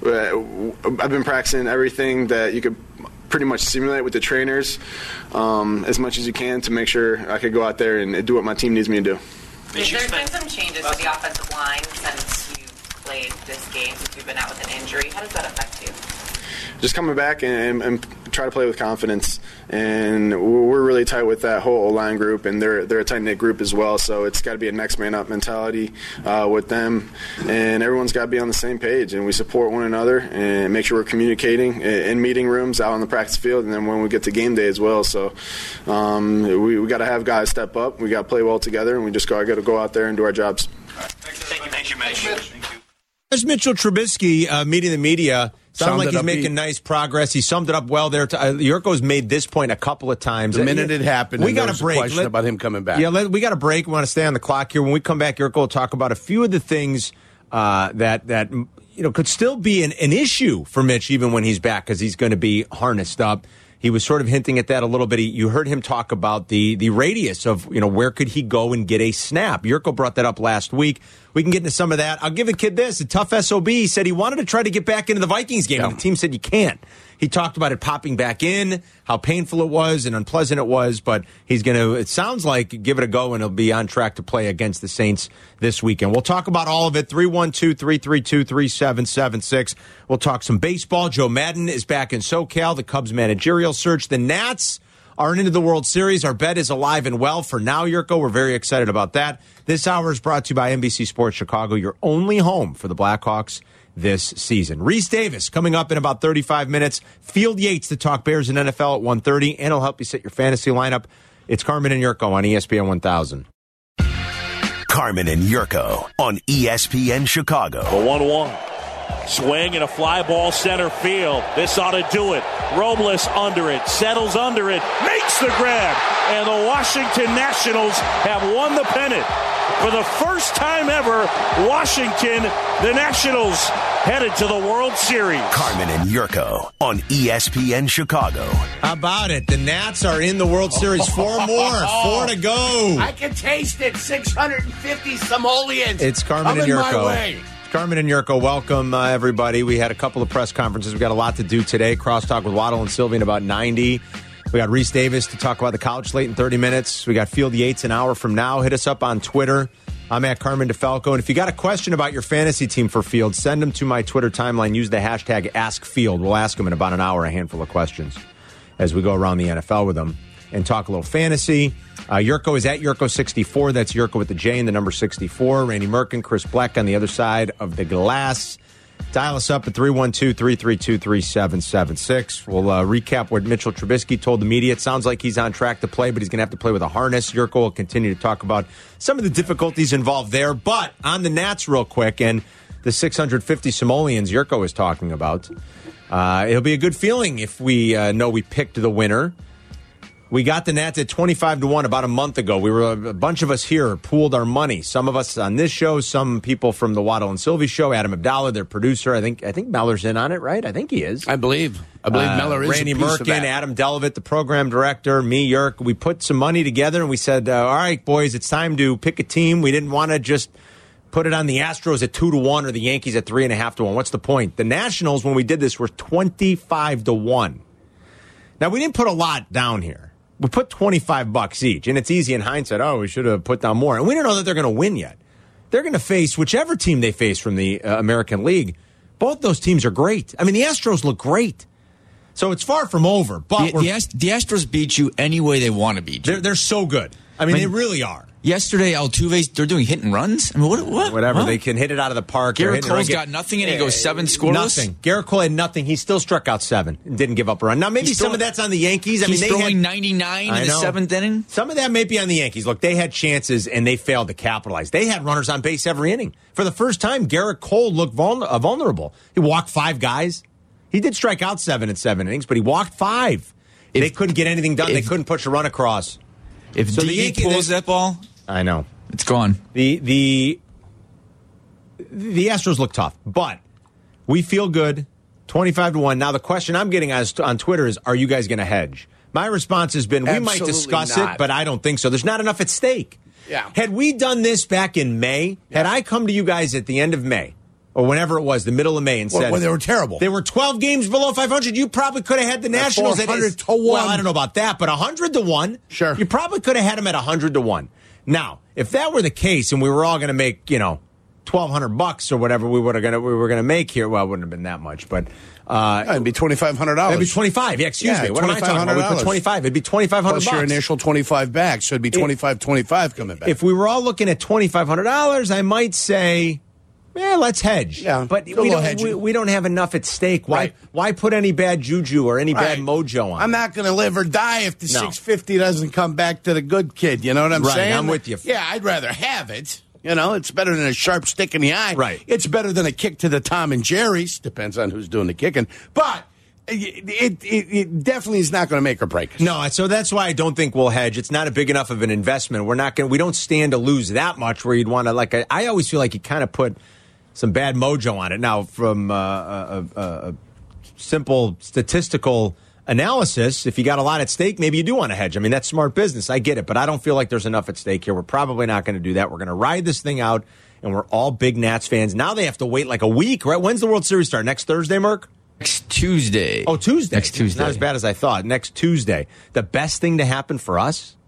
uh, I've been practicing everything that you could pretty much simulate with the trainers um, as much as you can to make sure I could go out there and do what my team needs me to do. There's been some changes to the offensive line since you played this game, since you've been out with an injury. How does that affect you? Just coming back and, and try to play with confidence, and we're really tight with that whole O-line group, and they're they're a tight-knit group as well, so it's got to be a next-man-up mentality uh, with them, and everyone's got to be on the same page, and we support one another and make sure we're communicating in meeting rooms, out on the practice field, and then when we get to game day as well. So um, we, we got to have guys step up, we got to play well together, and we just got to go out there and do our jobs. Thank you, thank you, Mitch. Thank you. There's Mitchell Trubisky uh, meeting the media. Sounds Summed like it he's up. making He- nice progress. He summed it up well there. Uh, Yurko's made this point a couple of times. The minute it happened, we and there got was a a break. question Let- about him coming back. Yeah, let, we got a break. We want to stay on the clock here. When we come back, Yurko will talk about a few of the things uh, that that you know could still be an, an issue for Mitch even when he's back because he's going to be harnessed up. He was sort of hinting at that a little bit. He, you heard him talk about the the radius of, you know, where could he go and get a snap. Yurko brought that up last week. We can get into some of that. I'll give the kid this. A tough S O B. He said he wanted to try to get back into the Vikings game, Yeah. and the team said you can't. He talked about it popping back in, how painful it was and unpleasant it was, but he's going to, it sounds like, give it a go, and he'll be on track to play against the Saints this weekend. We'll talk about all of it. three one two, three three two, three seven seven six. We'll talk some baseball. Joe Madden is back in SoCal, the Cubs managerial search. The Nats are into the World Series. Our bet is alive and well for now, Yurko. We're very excited about that. This hour is brought to you by N B C Sports Chicago, your only home for the Blackhawks this season. Reese Davis coming up in about thirty-five minutes. Field Yates to talk Bears and N F L at one thirty, and he'll help you set your fantasy lineup. It's Carmen and Yurko on E S P N one thousand. Carmen and Yurko on E S P N Chicago. The one one. Swing and a fly ball center field. This ought to do it. Robles under it. Settles under it. Makes the grab. And the Washington Nationals have won the pennant. For the first time ever, Washington, the Nationals, headed to the World Series. Carmen and Yurko on E S P N Chicago. How about it? The Nats are in the World Series. Four more. Four to go. I can taste it. six hundred fifty simoleons. It's Carmen and Coming my Yurko. way. It's Carmen and Yurko. Welcome, uh, everybody. We had a couple of press conferences. We got a lot to do today. Crosstalk with Waddle and Sylvie in about ninety. We got Reese Davis to talk about the college slate in thirty minutes. We got Field Yates an hour from now. Hit us up on Twitter. I'm at Carmen DeFalco. And if you got a question about your fantasy team for Field, send them to my Twitter timeline. Use the hashtag AskField. We'll ask them in about an hour a handful of questions as we go around the N F L with them and talk a little fantasy. Uh, Yurko is at Yurko sixty-four. That's Yurko with the J and the number sixty-four. Randy Merkin, Chris Black on the other side of the glass. Dial us up at three one two, three three two, three seven seven six. We'll uh, recap what Mitchell Trubisky told the media. It sounds like he's on track to play, but he's going to have to play with a harness. Yurko will continue to talk about some of the difficulties involved there. But on the Nats real quick, and the six hundred fifty simoleons Yurko is talking about, uh, it'll be a good feeling if we uh, know we picked the winner. We got the Nats at twenty-five to one about a month ago. We were a bunch of us here pooled our money. Some of us on this show, some people from the Waddle and Sylvie show. Adam Abdallah, their producer. I think I think Meller's in on it, right? I think he is. I believe. I believe Uh, Meller is Randy a piece of Merkin, that. Adam Delavitt, the program director, me, Yerk. We put some money together and we said, uh, all right, boys, it's time to pick a team. We didn't want to just put it on the Astros at two to one or the Yankees at three and a half to one. What's the point? The Nationals, when we did this, were twenty-five to one. Now, we didn't put a lot down here. We put twenty-five bucks each, and it's easy in hindsight. Oh, we should have put down more. And we don't know that they're going to win yet. They're going to face whichever team they face from the uh, American League. Both those teams are great. I mean, the Astros look great. So it's far from over. But The, we're, the, Ast- the Astros beat you any way they want to beat you. they're, they're so good. I mean, I mean, they really are. Yesterday, Altuve's, they're doing hit and runs. I mean, what? what Whatever. huh? They can hit it out of the park. They're Garrett hitting it Cole's right. got nothing, and he goes seven scoreless? Nothing. Garrett Cole had nothing. He still struck out seven and didn't give up a run. Now, maybe He's some throwing- of that's on the Yankees. I He's mean, they throwing had, ninety-nine I in the know. seventh inning. Some of that may be on the Yankees. Look, they had chances, and they failed to capitalize. They had runners on base every inning. For the first time, Garrett Cole looked vulner- uh, vulnerable. He walked five guys. He did strike out seven in seven innings, but he walked five. If, they couldn't get anything done. If, they couldn't push a run across. If so D E pulls that ball, I know. it's gone. The the the Astros look tough, but we feel good. twenty-five to one. Now, the question I'm getting as on Twitter is, are you guys going to hedge? My response has been, we Absolutely might discuss not. it, but I don't think so. There's not enough at stake. Yeah. Had we done this back in May, yeah. had I come to you guys at the end of May, or whenever it was, the middle of May, and well, said... Well, they were terrible. They were twelve games below five hundred. You probably could have had the Nationals at... four hundred to one. Well, I don't know about that, but one hundred to one. Sure. You probably could have had them at one hundred to one. Now, if that were the case, and we were all going to make, you know, twelve hundred bucks or whatever we were going to we were going to make here, well, it wouldn't have been that much, but... Uh, yeah, it'd be twenty-five hundred dollars. It'd be twenty-five. Yeah, excuse yeah, me. What am I talking about? We put twenty-five. It'd be twenty-five hundred bucks. Plus your initial twenty-five back, so it'd be twenty-five twenty-five coming back. If we were all looking at twenty-five hundred dollars, I might say, yeah, let's hedge. Yeah, but we don't, we, we don't have enough at stake. Why, right. why put any bad juju or any right. bad mojo on? I'm not going to live or die if the no. six fifty doesn't come back to the good kid. You know what I'm right, saying? I'm with you. Yeah, I'd rather have it. You know, it's better than a sharp stick in the eye. Right. It's better than a kick to the Tom and Jerry's. Depends on who's doing the kicking. But it, it, it, it definitely is not going to make or break us. No, so that's why I don't think we'll hedge. It's not a big enough of an investment. We're not going. We don't stand to lose that much. Where you'd want to like. A, I always feel like you kind of put some bad mojo on it. Now, from uh, a, a, a simple statistical analysis, if you got a lot at stake, maybe you do want to hedge. I mean, that's smart business. I get it, but I don't feel like there's enough at stake here. We're probably not going to do that. We're going to ride this thing out, and we're all big Nats fans. Now they have to wait like a week, right? When's the World Series start? Next Thursday, Merc? Next Tuesday. Oh, Tuesday. Next Tuesday. Not as bad as I thought. Next Tuesday. The best thing to happen for us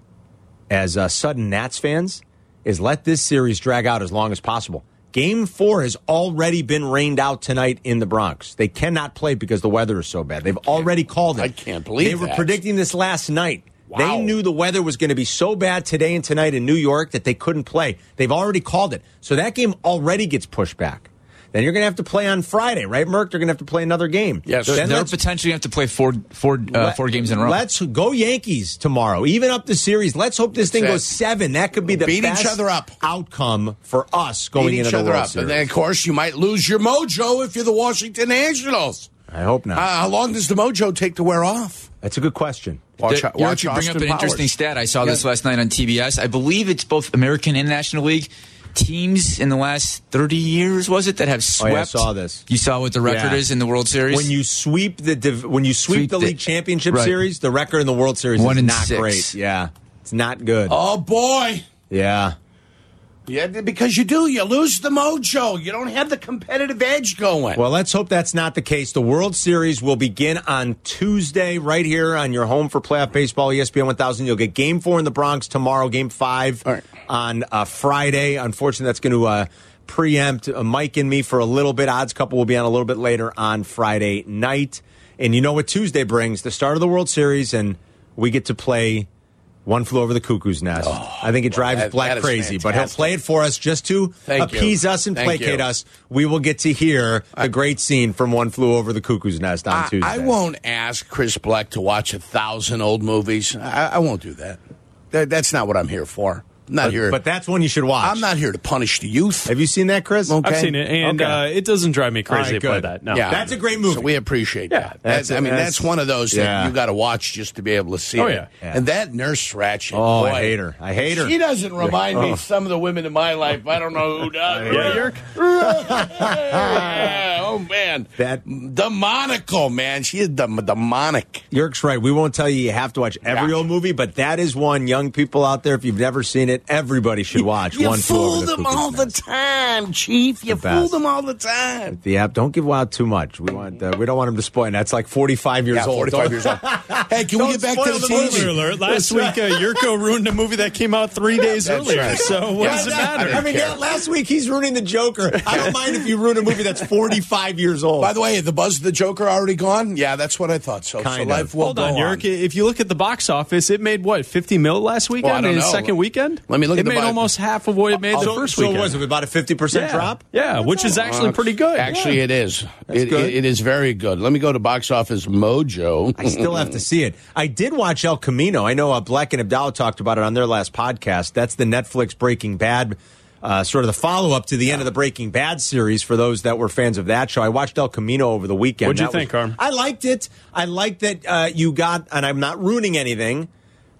as uh, sudden Nats fans is let this series drag out as long as possible. Game four has already been rained out tonight in the Bronx. They cannot play because the weather is so bad. They've already called it. I can't believe They were that. predicting this last night. Wow. They knew the weather was going to be so bad today and tonight in New York that they couldn't play. They've already called it. So that game already gets pushed back. Then you're going to have to play on Friday, right, Merc? They're going to have to play another game. Yes. They're, Then they're let's- potentially have to play four, four, uh, Let- four games in a row. Let's go Yankees tomorrow. Even up the series. Let's hope this thing That's it. goes seven. That could be the Beat best each other up. outcome for us going Beat into each the other World up. Series. And then, of course, you might lose your mojo if you're the Washington Nationals. I hope not. Uh, how long does the mojo take to wear off? That's a good question. Watch, The- watch you know, to bring Austin up an Powers. interesting stat, I saw Yeah. this last night on T B S. I believe it's both American and National League teams in the last thirty years, was it, that have Oh, swept? yeah, I saw this. You saw what the record Yeah. is in the World Series? When you sweep the div- when you sweep, Sweep the the- league championship right. series, the record in the World Series One is in not six. great. Yeah, it's not good. Oh, boy. Yeah. Yeah, because you do. You lose the mojo. You don't have the competitive edge going. Well, let's hope that's not the case. The World Series will begin on Tuesday right here on your home for playoff baseball, E S P N one thousand. You'll get Game four in the Bronx tomorrow, Game five right. on uh, Friday. Unfortunately, that's going to uh, preempt uh, Mike and me for a little bit. Odds Couple will be on a little bit later on Friday night. And you know what Tuesday brings? The start of the World Series, and we get to play One Flew Over the Cuckoo's Nest. Oh, I think it drives that- Black that is crazy, but he'll fantastic. play it for us just to Thank you. appease us and Thank placate you. us. We will get to hear the great scene from One Flew Over the Cuckoo's Nest on I, Tuesday. I won't ask Chris Black to watch a thousand old movies. I, I won't do that. that. That's not what I'm here for. I'm not but, here. but that's one you should watch. I'm not here to punish the youth. Have you seen that, Chris? Okay. I've seen it, and Okay. uh, it doesn't drive me crazy All right, to play good. that. No. Yeah. That's a great movie. So we appreciate Yeah, that. that's- That's, I mean, that's- that's one of those that yeah. you got to watch just to be able to see Oh, it. yeah. Yeah. And that Nurse Ratched. Oh, boy, I hate her. I hate her. She doesn't remind me Oh. of some of the women in my life. I don't know who does. Yeah, you're- Oh, man. That Demonical, man. She is dem- demonic. Yerk's right. We won't tell you you have to watch every Yeah. old movie, but that is one young people out there. If you've never seen it, everybody should watch. You One Flew Over fool the them Cuckoo's all the Nest. time, Chief. You The fool best. them all the time. The app. Don't give out too much. We want. Uh, we don't want him to spoil. And that's like forty-five years Yeah, old. forty-five Don't- years old. Hey, can we Don't get back spoil to the the T V? Spoiler alert. Last week, uh, Yurko ruined a movie that came out three days That's earlier. right. So what Yeah, does it that- matter? I mean, care. yeah, last week he's ruining the Joker. I don't mind if you ruin a movie that's forty-five years old. By the way, the buzz of the Joker already gone? Yeah, that's what I thought. So, so Kind life of. will Hold go on, Yerk. If you look at the box office, it made what, fifty mil last weekend Well, I don't in its know. second weekend? Let me look It at the made bo- almost half of what it made the so, first so weekend. was it about a fifty percent yeah. drop? Yeah, which is actually pretty good. Actually, Yeah. it is. That's It, good. it- it is very good. Let me go to Box Office Mojo. I still have to see it. I did watch El Camino. I know uh, Black and Abdallah talked about it on their last podcast. That's the Netflix Breaking Bad, uh, sort of the follow-up to the end of the Breaking Bad series for those that were fans of that show. I watched El Camino over the weekend. What'd you That think, was- Carm? I liked it. I liked that uh, you got, and I'm not ruining anything,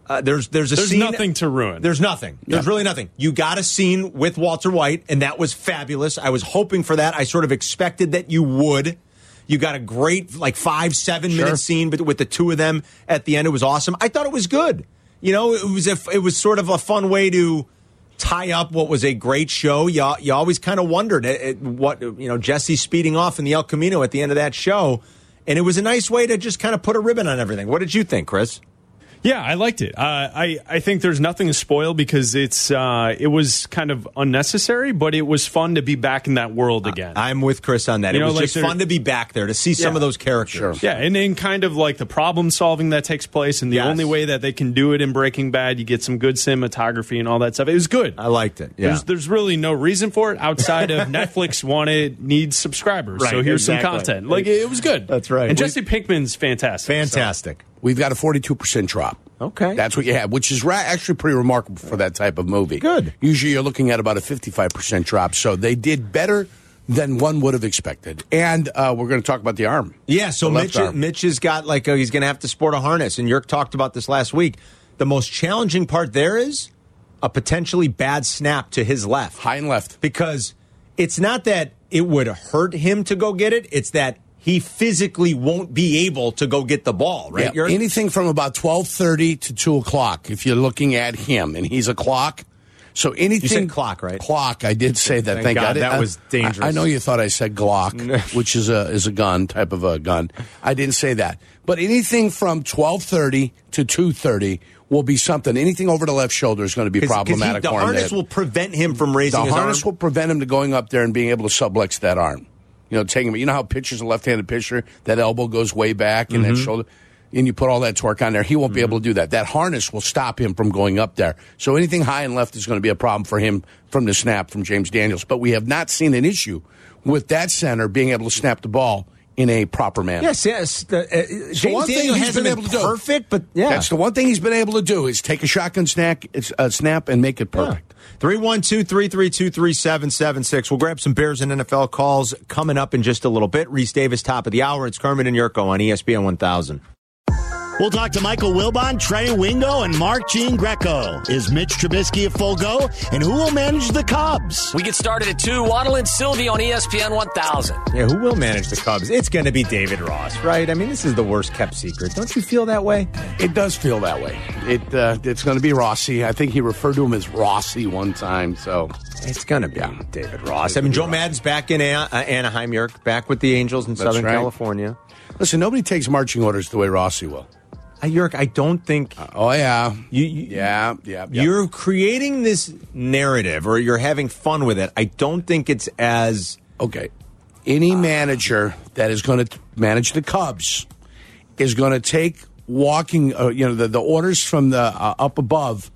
Uh, there's there's a There's scene, nothing to ruin. There's nothing. There's Yep. really nothing. You got a scene with Walter White, and that was fabulous. I was hoping for that. I sort of expected that you would. You got a great, like, five, seven Sure. minute scene with, with the two of them at the end. It was awesome. I thought it was good. You know, it was a, it was sort of a fun way to tie up what was a great show. You, you always kind of wondered at, at what, you know, Jesse speeding off in the El Camino at the end of that show. And it was a nice way to just kind of put a ribbon on everything. What did you think, Chris? Yeah, I liked it. Uh, I I think there's nothing to spoil because it's uh, it was kind of unnecessary, but it was fun to be back in that world again. I'm with Chris on that. You it know, was like just there- fun to be back there to see some Yeah. of those characters. Yeah, and then kind of like the problem solving that takes place, and the Yes. only way that they can do it in Breaking Bad, you get some good cinematography and all that stuff. It was good. I liked it. Yeah. There's, there's really no reason for it outside of Netflix wanted needs subscribers, Right, so here's exactly. some content. Like it, it was good. That's right. And We- Jesse Pinkman's fantastic. Fantastic. We've got a forty-two percent drop. Okay. That's what you have, which is ra- actually pretty remarkable for that type of movie. Good. Usually you're looking at about a fifty-five percent drop, so they did better than one would have expected. And uh, we're going to talk about the arm. Yeah, so The left Mitch, arm. Mitch has got like a, he's going to have to sport a harness, and Yerk talked about this last week. The most challenging part there is a potentially bad snap to his left, high and left, because it's not that it would hurt him to go get it; it's that he physically won't be able to go get the ball. Right? Yeah, Yerk? anything from about twelve thirty to two o'clock, if you're looking at him, and he's a clock. So anything. You said clock, right? Clock. I did say that. Thank Thank, God, God. that I- was dangerous. I, I know you thought I said Glock, which is a is a gun type of a gun. I didn't say that. But anything from twelve thirty to two thirty will be something. Anything over the left shoulder is going to be 'Cause- 'cause he- problematic. the for him. harness That- will prevent him from raising the his harness arm. will prevent him to going up there and being able to sublex that arm. You know, taking you know how pitchers, a left-handed pitcher, that elbow goes way back and Mm-hmm. that shoulder, and you put all that torque on there. He won't be able to do that. That harness will stop him from going up there. So anything high and left is going to be a problem for him from the snap from James Daniels. But we have not seen an issue with that center being able to snap the ball in a proper manner. Yes, yes. The, uh, James So one thing Daniel he's hasn't been been able to do. perfect, but yeah, That's the one thing he's been able to do is take a shotgun snack, uh, snap and make it perfect. three one two, three three two, three seven seven six. We'll grab some Bears and N F L calls coming up in just a little bit. Reese Davis, top of the hour. It's Kermit and Yurko on E S P N one thousand. We'll talk to Michael Wilbon, Trey Wingo, and Mark Jean Greco. Is Mitch Trubisky a full go? And who will manage the Cubs? We get started at two. Waddle and Sylvie on E S P N one thousand. Yeah, who will manage the Cubs? It's going to be David Ross, right? I mean, this is the worst kept secret. Don't you feel that way? It does feel that way. It uh, It's going to be Rossi. I think he referred to him as Rossi one time. So it's going to be yeah. David Ross. I mean, Joe Madden's back in An- uh, Anaheim, York, back with the Angels in That's Southern right. California. Listen, nobody takes marching orders the way Rossi will. Uh, York, I don't think. Uh, oh yeah, you, you, yeah, yeah, yeah. You're creating this narrative, or you're having fun with it. I don't think it's as okay. Any manager that is going to manage the Cubs is going to take walking, uh, you know, the, the orders from the uh, up above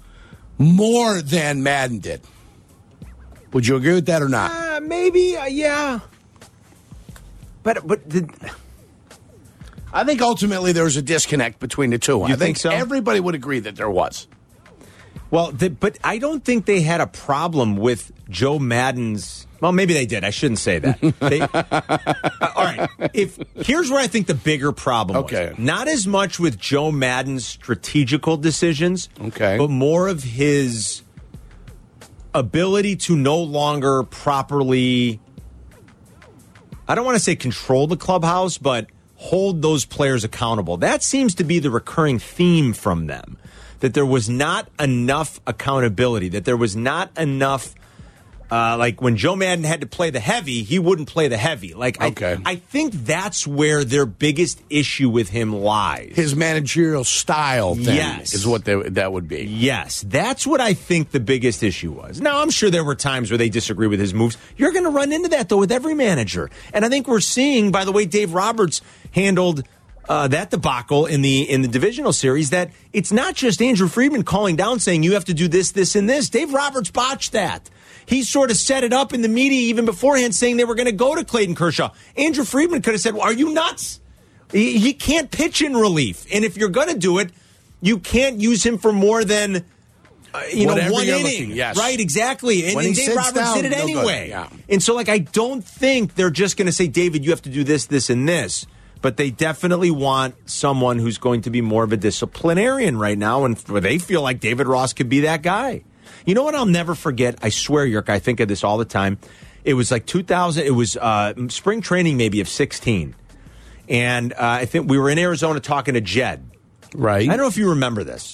more than Madden did. Would you agree with that or not? Uh, maybe, uh, yeah. But but the. I think ultimately there was a disconnect between the two. You I think, think so? Everybody would agree that there was. Well, the, but I don't think they had a problem with Joe Madden's. Well, maybe they did. I shouldn't say that. They, uh, all right. If here's where I think the bigger problem was. Okay. Not as much with Joe Madden's strategical decisions, okay, but more of his ability to no longer properly. I don't want to say control the clubhouse, but hold those players accountable. That seems to be the recurring theme from them, that there was not enough accountability, that there was not enough, uh, like when Joe Madden had to play the heavy, he wouldn't play the heavy. Like, okay. I, I think that's where their biggest issue with him lies. His managerial style thing Yes. is what they, that would be. Yes, that's what I think the biggest issue was. Now, I'm sure there were times where they disagree with his moves. You're going to run into that, though, with every manager. And I think we're seeing, by the way, Dave Roberts handled uh, that debacle in the in the divisional series, that it's not just Andrew Friedman calling down saying you have to do this, this, and this. Dave Roberts botched that. He sort of set it up in the media even beforehand, saying they were going to go to Clayton Kershaw. Andrew Friedman could have said, well, are you nuts? He, he can't pitch in relief. And if you're going to do it, you can't use him for more than uh, you Whatever know one you're inning. looking, yes. Right, exactly. And, When and he Dave sits Roberts down, did it no good. anyway. Yeah. And so, like, I don't think they're just going to say, David, you have to do this, this, and this. but they definitely want someone who's going to be more of a disciplinarian right now, and they feel like David Ross could be that guy. You know what I'll never forget? I swear, Yerk, I think of this all the time. It was like two thousand. It was uh, spring training maybe of sixteen. And uh, I think we were in Arizona talking to Jed. Right. I don't know if you remember this.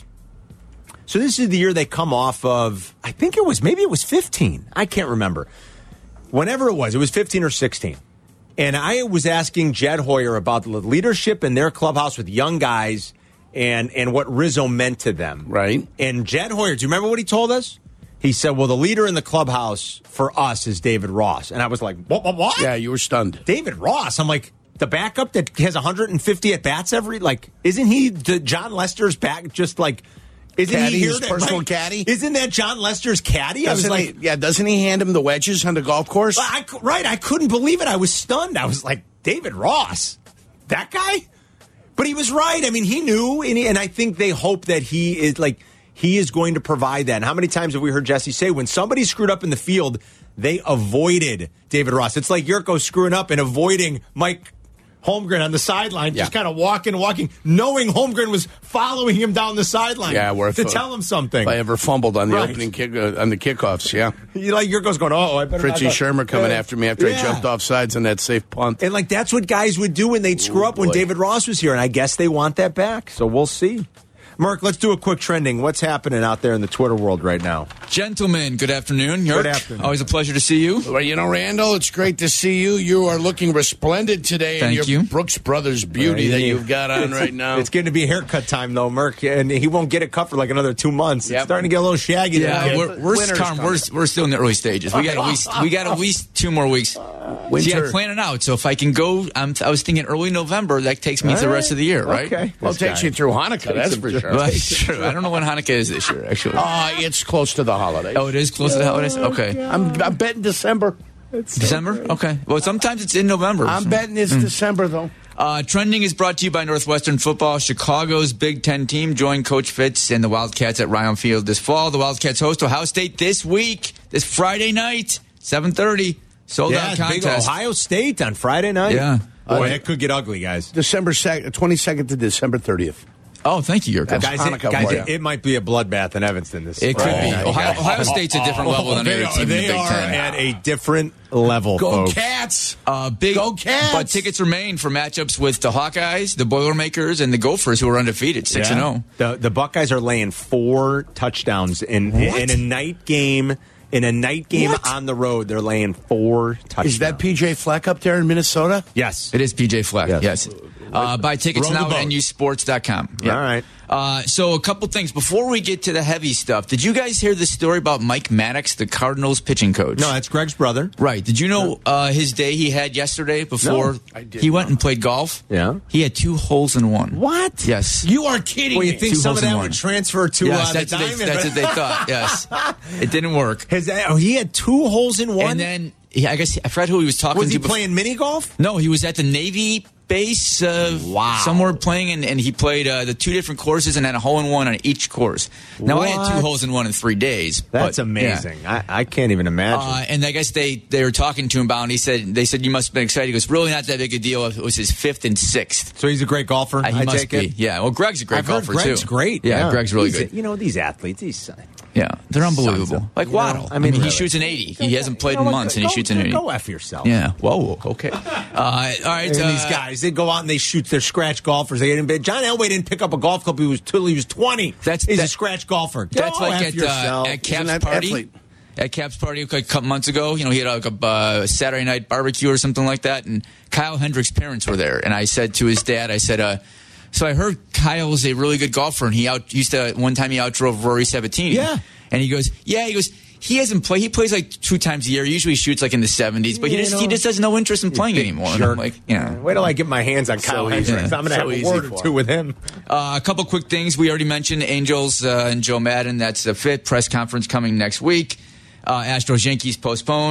So this is the year they come off of, I think it was, maybe it was fifteen. I can't remember. Whenever it was, it was fifteen or sixteen. And I was asking Jed Hoyer about the leadership in their clubhouse with young guys and, and what Rizzo meant to them. Right. And Jed Hoyer, do you remember what he told us? He said, well, the leader in the clubhouse for us is David Ross. And I was like, what, what, what? Yeah, you were stunned. David Ross. I'm like, the backup that has one hundred fifty at-bats every, like, isn't he the John Lester's back, just like, isn't caddy, he here his to, personal right? caddy? Isn't that John Lester's caddy? Doesn't I was like, he, yeah, doesn't he hand him the wedges on the golf course? I, right, I couldn't believe it. I was stunned. I was like, David Ross, that guy? But he was right. I mean, he knew, and, he, and I think they hope that he is like, he is going to provide that. And how many times have we heard Jesse say, when somebody screwed up in the field, they avoided David Ross? It's like Yurko screwing up and avoiding Mike Holmgren on the sideline, yeah. just kind of walking, walking, knowing Holmgren was following him down the sideline yeah, worth to it. tell him something. If I ever fumbled on the right. opening kick, uh, on the kickoffs, yeah. You like Yurko's going, oh, I better Fritzy not Shermer coming yeah. after me after yeah. I jumped off sides on that safe punt. And, like, that's what guys would do when they'd screw Ooh, up when boy. David Ross was here, and I guess they want that back, so we'll see. Mark, let's do a quick trending. What's happening out there in the Twitter world right now? Gentlemen, good afternoon. Yerk. Good afternoon. Always a pleasure to see you. Well, you know, Randall, it's great to see you. You are looking resplendent today in Thank your you. Brooks Brothers beauty Right. that you've got on It's- right now. It's going to be haircut time, though, Merk, and he won't get it cut for like another two months. Yep. It's starting to get a little shaggy. Yeah, there. we're, we're, Winter's Carm, we're, we're still in the early stages. We got at least we got at least two more weeks. Winter. See, I plan it out. So if I can go, I'm, I was thinking early November. That takes me to the rest of the year, right? Okay. Well, it takes you through Hanukkah, that's for sure. Well, that's true. I don't know when Hanukkah is this year, actually. Uh, it's close to the holidays. Oh, it is close to the holidays? Okay. I'm, I'm betting December. December? Okay. Well, sometimes it's in November. I'm so. betting it's Mm. December, though. Uh, trending is brought to you by Northwestern Football. Chicago's Big Ten team joined Coach Fitz and the Wildcats at Ryan Field this fall. The Wildcats host Ohio State this week, this Friday night, seven thirty. Sold yeah, out big contest. Ohio State on Friday night. Yeah. Boy, Uh, that could get ugly, guys. December twenty-second to December thirtieth. Oh, thank you, Yurko. That's Guys, it, Hanukkah guys for it, you. it might be a bloodbath in Evanston this It could Friday be. night. Ohio, Ohio State's a different level than They any are, other team in they the Big are Ten. at a different level, Go folks. Cats! Uh, big, Go Cats! But tickets remain for matchups with the Hawkeyes, the Boilermakers, and the Gophers, who are undefeated, six and zero. The the Buckeyes are laying four touchdowns in in a night game. In a night game What? on the road, they're laying four touchdowns. Is that P J Fleck up there in Minnesota? Yes. It is P J Fleck. Yes. Yes. Uh, buy tickets Row the now boat. at N U sports dot com. All right. Uh, so a couple things before we get to the heavy stuff. Did you guys hear the story about Mike Maddox, the Cardinals pitching coach? No, that's Greg's brother. Right. Did you know uh, his day he had yesterday before No, I did he went and played golf? Yeah. He had two holes in one. What? Yes. You are kidding Well, you me. think Two some holes of in that one. would transfer to Yes, uh, that's, the what they, diamond? that's what they thought. Yes. It didn't work. Has that, oh, he had two holes in one? And then he, I guess I forgot who he was talking was to. he before- playing mini golf? No, he was at the Navy base uh, Wow. somewhere playing, and, and he played uh, the two different courses and had a hole in one on each course. Now, I had two What? holes in one in three days. That's but, amazing. yeah. I, I can't even imagine. Uh, and I guess they, they were talking to him about it, and he said, they said, you must have been excited. He goes, really not that big a deal. It was his fifth and sixth. so he's a great golfer. Uh, he I must take be. it. Yeah. Well, Greg's a great I've heard golfer, Greg's too. great. Yeah, Greg's really He's a- good. you know, these athletes, he's Yeah, they're Sons unbelievable. of- Like you know, Waddle. I I mean, mean, he really. shoots an eighty. He hasn't played You know in what? months, and go, he shoots an eighty. Go F yourself. Yeah. Whoa. Okay. Uh, all right. And uh, these guys, they go out and they shoot their scratch golfers. They didn't. John Elway didn't pick up a golf club. He was till he was twenty. That's he's that, a scratch golfer. That's Go like F at, uh, yourself. at Isn't Cap's that party. athlete? At Cap's party like a couple months ago, you know, he had like a uh, Saturday night barbecue or something like that, and Kyle Hendricks' parents were there. And I said to his dad, I said, uh, so I heard Kyle's a really good golfer, and he out used to one time he outdrove Rory Sabatini. Yeah. And he goes, yeah, he goes. He hasn't played. He plays like two times a year. He usually shoots like in the seventies, but he You just know, he just has no interest in playing anymore. And I'm jerk. like, yeah. Wait till I get my hands on Kyle easy. Hendricks. Yeah. I'm going to So have a easy word or for two him. with him. Uh, a couple quick things. We already mentioned Angels uh, and Joe Madden. That's the fifth press conference coming next week. Uh, Astros Yankees postponed.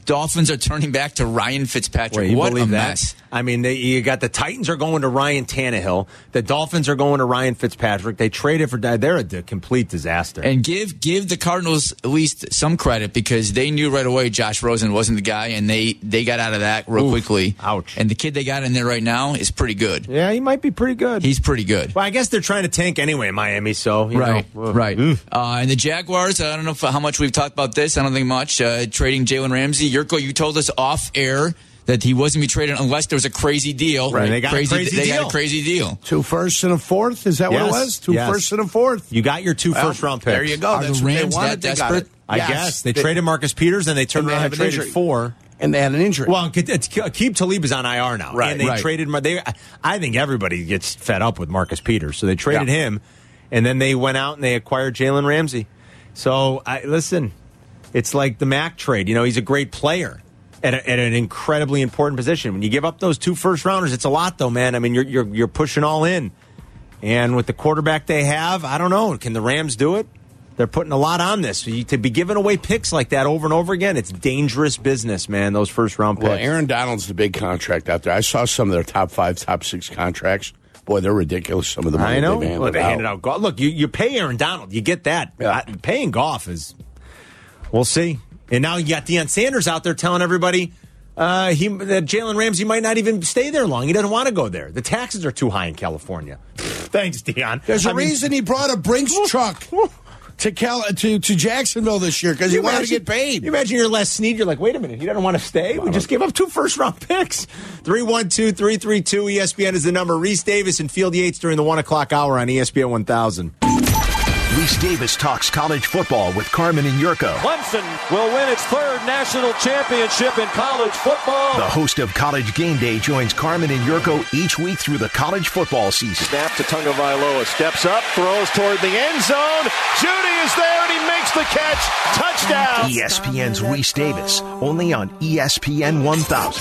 Dolphins are turning back to Ryan Fitzpatrick. Wait, you what a believe that? mess. I mean, they, you got the Titans are going to Ryan Tannehill. The Dolphins are going to Ryan Fitzpatrick. They traded for they're a d- complete disaster. And give give the Cardinals at least some credit because they knew right away Josh Rosen wasn't the guy, and they, they got out of that real Oof, quickly. Ouch. And the kid they got in there right now is pretty good. Yeah, he might be pretty good. He's pretty good. Well, I guess they're trying to tank anyway in Miami, so you right, know. right. Uh, and the Jaguars, I don't know if, how much we've talked about this. I don't think much. Uh, trading Jalen Ramsey. Yurko, you told us off air that he wasn't be traded unless there was a crazy deal. Right, they got crazy, a crazy they deal. got a crazy deal. Two firsts and a fourth. Is that Yes, what it was? Two yes. firsts and a fourth. You got your two Well, first round picks. There you go. Are That's the what they Rams wanted. that They got desperate? it. I Yes. guess they, traded Marcus Peters and they turned And they around have and an traded injury. four. And they had an injury. Well, Akeem Talib is on I R now, Right, and they right. traded. They, I think everybody gets fed up with Marcus Peters, so they traded Yeah. him, and then they went out and they acquired Jalen Ramsey. So, I listen, it's like the Mac trade. You know, he's a great player at, a, at an incredibly important position. When you give up those two first rounders, it's a lot, though, man. I mean, you're you're you're pushing all in, and with the quarterback they have, I don't know. Can the Rams do it? They're putting a lot on this. You, to be giving away picks like that over and over again, it's dangerous business, man, those first-round picks. Well, Aaron Donald's the big contract out there. I saw some of their top five, top six contracts. Boy, they're ridiculous, some of the money I know. they've handed Well, they out. handed out golf. Look, you, you pay Aaron Donald. You get that. Yeah. I, paying golf is, we'll see. And now you got Deion Sanders out there telling everybody uh, he that Jalen Ramsey might not even stay there long. He doesn't want to go there. The taxes are too high in California. Thanks, Deion. There's a I mean- reason he brought a Brinks truck to Cal to, to Jacksonville this year because he You wanted to imagine- get paid. You imagine you're Les Snead. You're like, wait a minute, he doesn't want to stay. We just gave up two first round picks. three one two, three three two E S P N is the number. Reese Davis and Field Yates during the one o'clock hour on E S P N one thousand. Reese Davis talks college football with Carmen and Yurko. Clemson will win its third national championship in college football. The host of College Game Day joins Carmen and Yurko each week through the college football season. Snap to Tagovailoa, steps up, throws toward the end zone. Judy is there and he makes the catch. Touchdown. E S P N's Reese Davis, only on E S P N one thousand.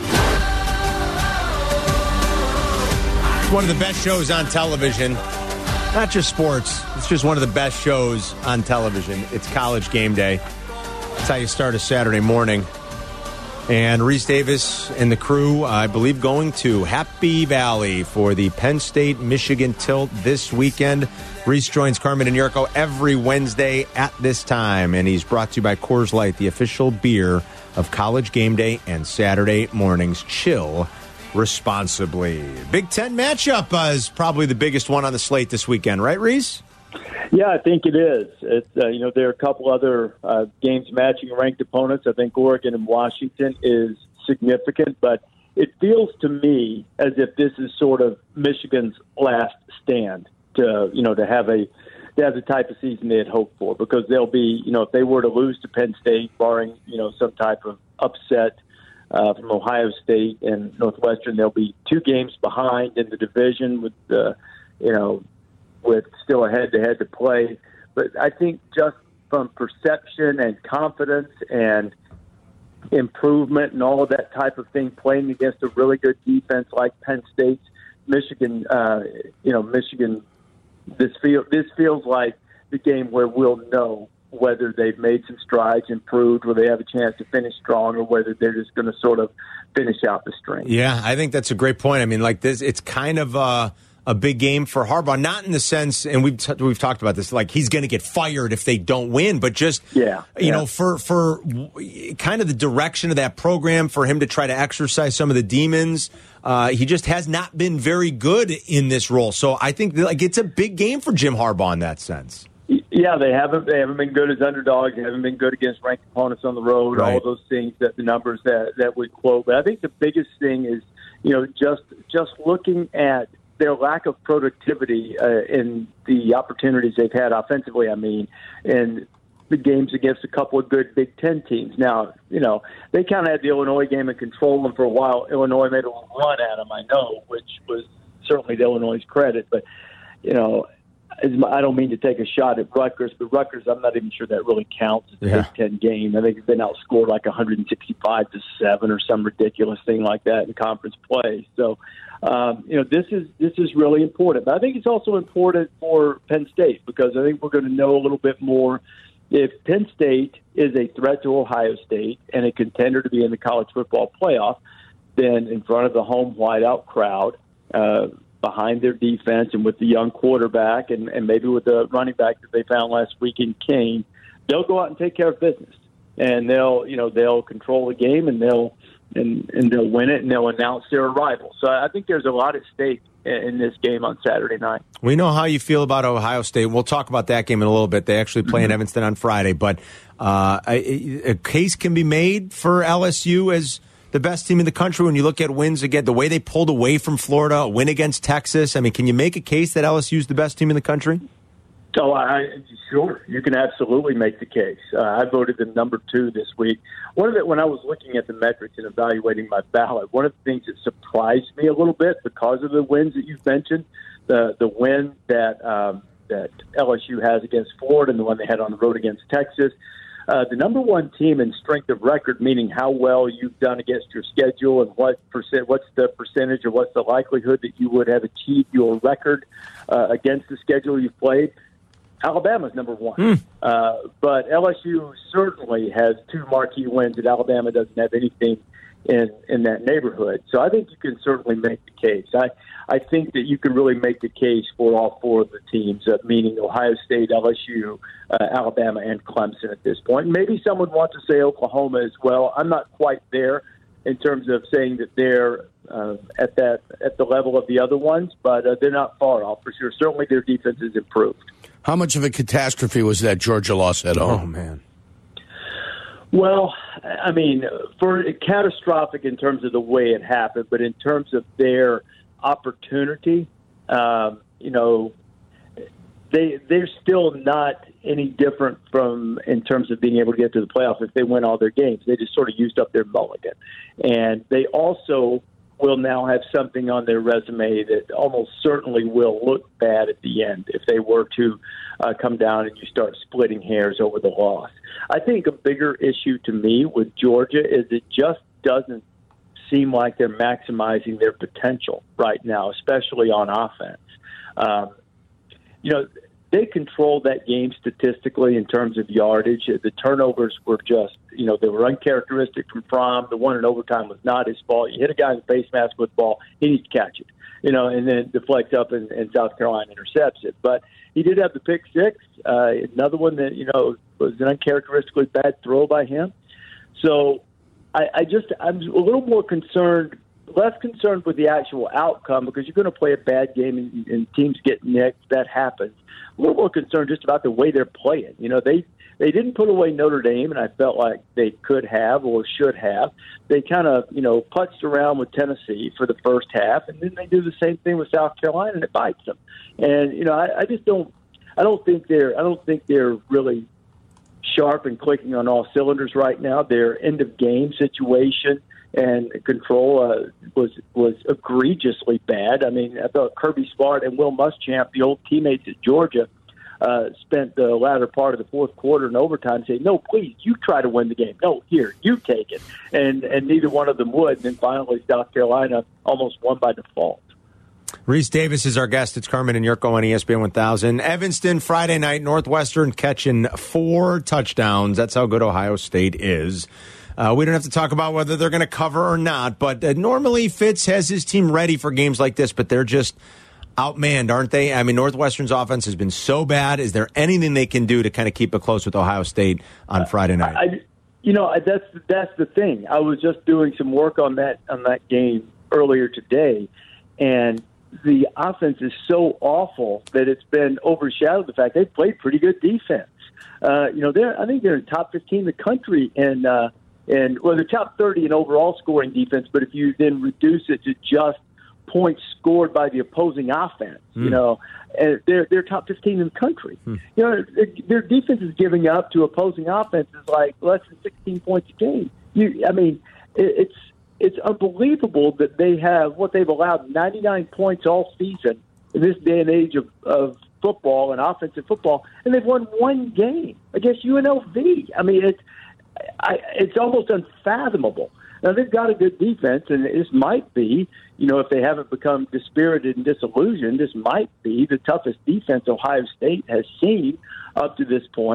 One of the best shows on television. Not just sports. It's just one of the best shows on television. It's College Game Day. That's how you start a Saturday morning. And Reese Davis and the crew, I believe, going to Happy Valley for the Penn State-Michigan tilt this weekend. Reese joins Carmen and Yurko every Wednesday at this time. And he's brought to you by Coors Light, the official beer of College Game Day and Saturday mornings. Chill responsibly. Big Ten matchup uh, is probably the biggest one on the slate this weekend, right, Reese? Yeah, I think it is. It's, uh, you know, there are a couple other uh, games matching ranked opponents. I think Oregon and Washington is significant, but it feels to me as if this is sort of Michigan's last stand to, you know, to have a to have the type of season they had hoped for, because they'll be, you know, if they were to lose to Penn State, barring, you know, some type of upset Uh, from Ohio State and Northwestern, they'll be two games behind in the division with, uh, you know, with still a head-to-head to play. But I think just from perception and confidence and improvement and all of that type of thing, playing against a really good defense like Penn State, Michigan, uh, you know, Michigan, this feel this feels like the game where we'll know whether they've made some strides, improved, where they have a chance to finish strong, or whether they're just going to sort of finish out the string. Yeah, I think that's a great point. I mean, like this, it's kind of a, a big game for Harbaugh, not in the sense, and we've t- we've talked about this, like he's going to get fired if they don't win, but just yeah, you yeah. know, for for kind of the direction of that program, for him to try to exercise some of the demons. Uh, he just has not been very good in this role, so I think like it's a big game for Jim Harbaugh in that sense. Yeah, they haven't they haven't been good as underdogs. They haven't been good against ranked opponents on the road. Right. All those things that the numbers that that we quote. But I think the biggest thing is, you know, just just looking at their lack of productivity uh, in the opportunities they've had offensively. I mean, in the games against a couple of good Big Ten teams. Now, you know, they kind of had the Illinois game in control, and for a while, Illinois made a run at them. I know, which was certainly to Illinois' credit, but you know. I don't mean to take a shot at Rutgers, but Rutgers, I'm not even sure that really counts as a Yeah. Big Ten game. I think they've been outscored like one sixty-five to seven or some ridiculous thing like that in conference play. So, um, you know, this is this is really important. But I think it's also important for Penn State, because I think we're going to know a little bit more if Penn State is a threat to Ohio State and a contender to be in the college football playoff, then in front of the home whiteout crowd, uh, behind their defense and with the young quarterback and, and maybe with the running back that they found last week in Kane, they'll go out and take care of business. And they'll, you know, they'll control the game and they'll and, and they'll win it and they'll announce their arrival. So I think there's a lot at stake in this game on Saturday night. We know how you feel about Ohio State. We'll talk about that game in a little bit. They actually play in Evanston on Friday. But uh, a, a case can be made for L S U as the best team in the country when you look at wins again, the way they pulled away from Florida, a win against Texas. I mean, can you make a case that L S U is the best team in the country? Oh, I, sure. You can absolutely make the case. Uh, I voted them number two this week. One of the, when I was looking at the metrics and evaluating my ballot, one of the things that surprised me a little bit because of the wins that you've mentioned, the the win that um, that L S U has against Florida and the one they had on the road against Texas, uh, the number one team in strength of record, meaning how well you've done against your schedule and what percent, what's the percentage or what's the likelihood that you would have achieved your record uh, against the schedule you've played. Alabama's number one. Mm. Uh, but L S U certainly has two marquee wins that Alabama doesn't have anything in, in that neighborhood. So I think you can certainly make the case. I, I think that you can really make the case for all four of the teams, uh, meaning Ohio State, L S U, uh, Alabama, and Clemson at this point. Maybe someone wants to say Oklahoma as well. I'm not quite there in terms of saying that they're uh, at that at the level of the other ones, but uh, they're not far off for sure. Certainly their defense has improved. How much of a catastrophe was that Georgia loss at home? Oh, man. Well, I mean, for catastrophic in terms of the way it happened, but in terms of their opportunity, um, you know, they they're still not any different from in terms of being able to get to the playoffs if they win all their games. They just sort of used up their mulligan, and they also will now have something on their resume that almost certainly will look bad at the end if they were to uh, come down and you start splitting hairs over the loss. I think a bigger issue to me with Georgia is it just doesn't seem like they're maximizing their potential right now, especially on offense. Um, you know, they controlled that game statistically in terms of yardage. The turnovers were just, you know, they were uncharacteristic from Fromm. The one in overtime was not his fault. You hit a guy in the face mask with the ball, he needs to catch it, you know, and then deflects up and, and South Carolina intercepts it. But he did have the pick six, uh, another one that, you know, was an uncharacteristically bad throw by him. So I, I just, I'm a little more concerned, less concerned with the actual outcome because you're going to play a bad game and, and teams get nicked. That happens. A little more concerned just about the way they're playing. You know, they they didn't put away Notre Dame, and I felt like they could have or should have. They kind of, you know, putzed around with Tennessee for the first half, and then they do the same thing with South Carolina, and it bites them. And you know, I, I just don't, I don't think they're, I don't think they're really sharp and clicking on all cylinders right now. Their end of game situation and control uh, was was egregiously bad. I mean, I thought Kirby Smart and Will Muschamp, the old teammates at Georgia, uh, spent the latter part of the fourth quarter and overtime saying, "No, please, you try to win the game. No, here, you take it." And and neither one of them would. And then finally, South Carolina almost won by default. Reese Davis is our guest. It's Carmen and Yurko on E S P N one thousand. Evanston, Friday night, Northwestern catching four touchdowns. That's how good Ohio State is. Uh, we don't have to talk about whether they're going to cover or not, but uh, normally Fitz has his team ready for games like this, but they're just outmanned, aren't they? I mean, Northwestern's offense has been so bad. Is there anything they can do to kind of keep it close with Ohio State on Friday night? I, you know, that's that's the thing. I was just doing some work on that on that game earlier today, and the offense is so awful that it's been overshadowed the fact they've played pretty good defense. Uh, you know, they're I think they're in top fifteen in the country, and uh, and well, they're top thirty in overall scoring defense. But if you then reduce it to just points scored by the opposing offense, mm. you know, and they're they're top fifteen in the country. Mm. You know, their defense is giving up to opposing offenses like less than sixteen points a game. You, I mean, it, it's. It's unbelievable that they have what they've allowed ninety-nine points all season in this day and age of, of football and offensive football, and they've won one game against U N L V. I mean, it's I, it's almost unfathomable. Now they've got a good defense, and this might be, you know, if they haven't become dispirited and disillusioned, this might be the toughest defense Ohio State has seen up to this point.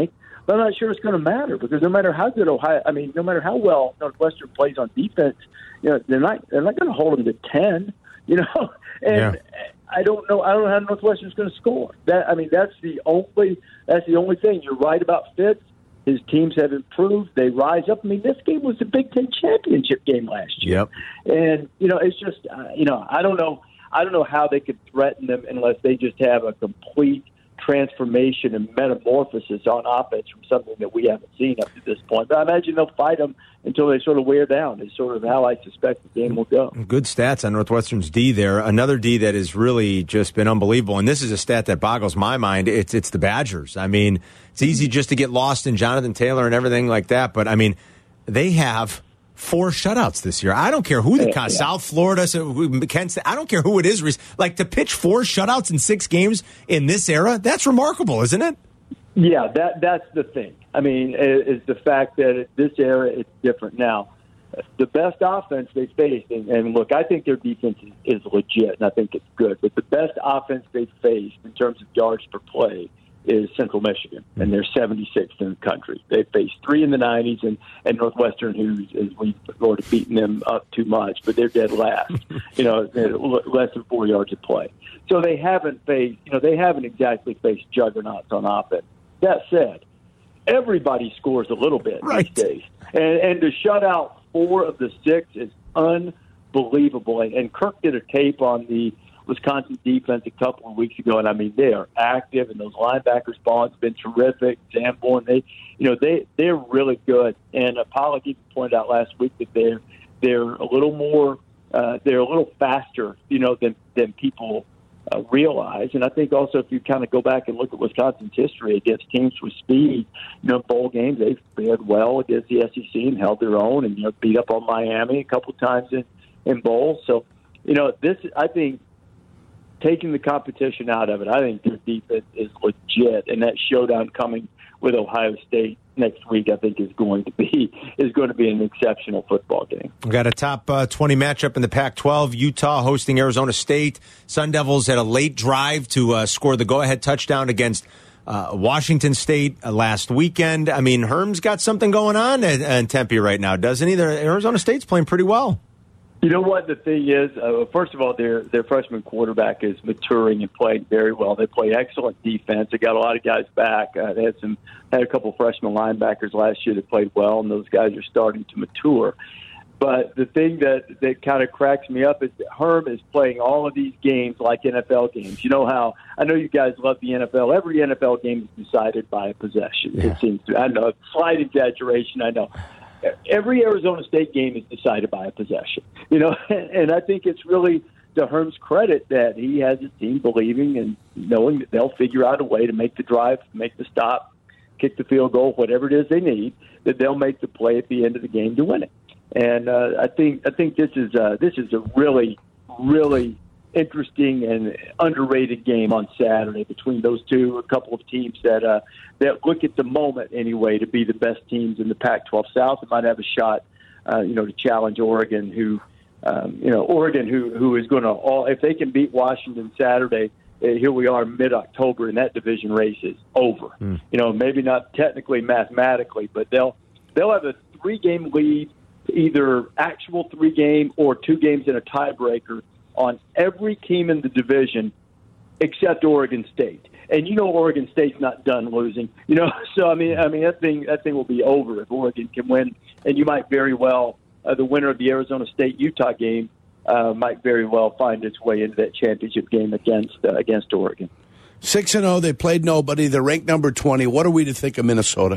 But I'm not sure it's going to matter because no matter how good Ohio, I mean, no matter how well Northwestern plays on defense, you know, they're not they're not going to hold them to ten. You know, and yeah. I don't know. I don't know how Northwestern's going to score. That I mean, that's the only that's the only thing. You're right about Fitz. His teams have improved. They rise up. I mean, this game was the Big Ten championship game last year. Yep. And, you know, it's just, uh, you know, I don't know. I don't know how they could threaten them unless they just have a complete transformation and metamorphosis on offense from something that we haven't seen up to this point. But I imagine they'll fight them until they sort of wear down is sort of how I suspect the game will go. Good stats on Northwestern's D there. Another D that has really just been unbelievable, and this is a stat that boggles my mind, it's it's the Badgers. I mean, it's easy just to get lost in Jonathan Taylor and everything like that, but, I mean, they have four shutouts this year. I don't care who the yeah, yeah. South Florida, Kent State, I don't care who it is. Like, to pitch four shutouts in six games in this era, that's remarkable, isn't it? Yeah, that that's the thing. I mean, is the fact that at this era it's different now. The best offense they faced, and, and look, I think their defense is, is legit, and I think it's good. But the best offense they faced in terms of yards per play is Central Michigan, and they're seventy-sixth in the country. They faced three in the nineties, and, and Northwestern, who's as we've sort of beaten them up too much, but they're dead last. you know, less than four yards of play. So they haven't faced, you know, they haven't exactly faced juggernauts on offense. That said, everybody scores a little bit right. these days. And, and to shut out four of the six is unbelievable. And, and Kirk did a tape on the Wisconsin defense a couple of weeks ago, and I mean, they are active, and those linebackers' ball has been terrific. Sanborn, they, you know, they, they're really good. And uh, Pollock even pointed out last week that they're, they're a little more, uh, they're a little faster, you know, than, than people Uh, realize. And I think also if you kind of go back and look at Wisconsin's history against teams with speed, you know, bowl games, they've fared well against the S E C and held their own and, you know, beat up on Miami a couple times in, in bowls. So, you know, this, I think, taking the competition out of it, I think their defense is legit. And that showdown coming with Ohio State next week, I think, is going to be is going to be an exceptional football game. We got a top uh, twenty matchup in the Pac twelve. Utah hosting Arizona State. Sun Devils had a late drive to uh, score the go-ahead touchdown against uh, Washington State uh, last weekend. I mean, Herm's got something going on in, in Tempe right now, doesn't he? They're, Arizona State's playing pretty well. You know what the thing is? Uh, first of all, their their freshman quarterback is maturing and playing very well. They play excellent defense. They got a lot of guys back. Uh, they had some had a couple of freshman linebackers last year that played well, and those guys are starting to mature. But the thing that, that kind of cracks me up is that Herm is playing all of these games like N F L games. You know how I know you guys love the N F L. Every N F L game is decided by a possession. Yeah. It seems to. I know, slight exaggeration. I know. Every Arizona State game is decided by a possession, you know, and I think it's really to Herm's credit that he has his team believing and knowing that they'll figure out a way to make the drive, make the stop, kick the field goal, whatever it is they need, that they'll make the play at the end of the game to win it. And uh, I think I think this is uh, this is a really, really interesting and underrated game on Saturday between those two, a couple of teams that uh, that look at the moment anyway to be the best teams in the Pac twelve South and might have a shot, uh, you know, to challenge Oregon, who, um, you know, Oregon, who who is going to all if they can beat Washington Saturday. Uh, here we are mid-October, and that division race is over. Mm. You know, maybe not technically, mathematically, but they'll they'll have a three-game lead, either actual three-game or two games in a tiebreaker on every team in the division except Oregon State. And you know Oregon State's not done losing. You know, so I mean I mean that thing that thing will be over if Oregon can win. And you might very well uh, the winner of the Arizona State Utah game uh, might very well find its way into that championship game against uh, against Oregon. Six and zero, they played nobody. They're ranked number twenty. What are we to think of Minnesota?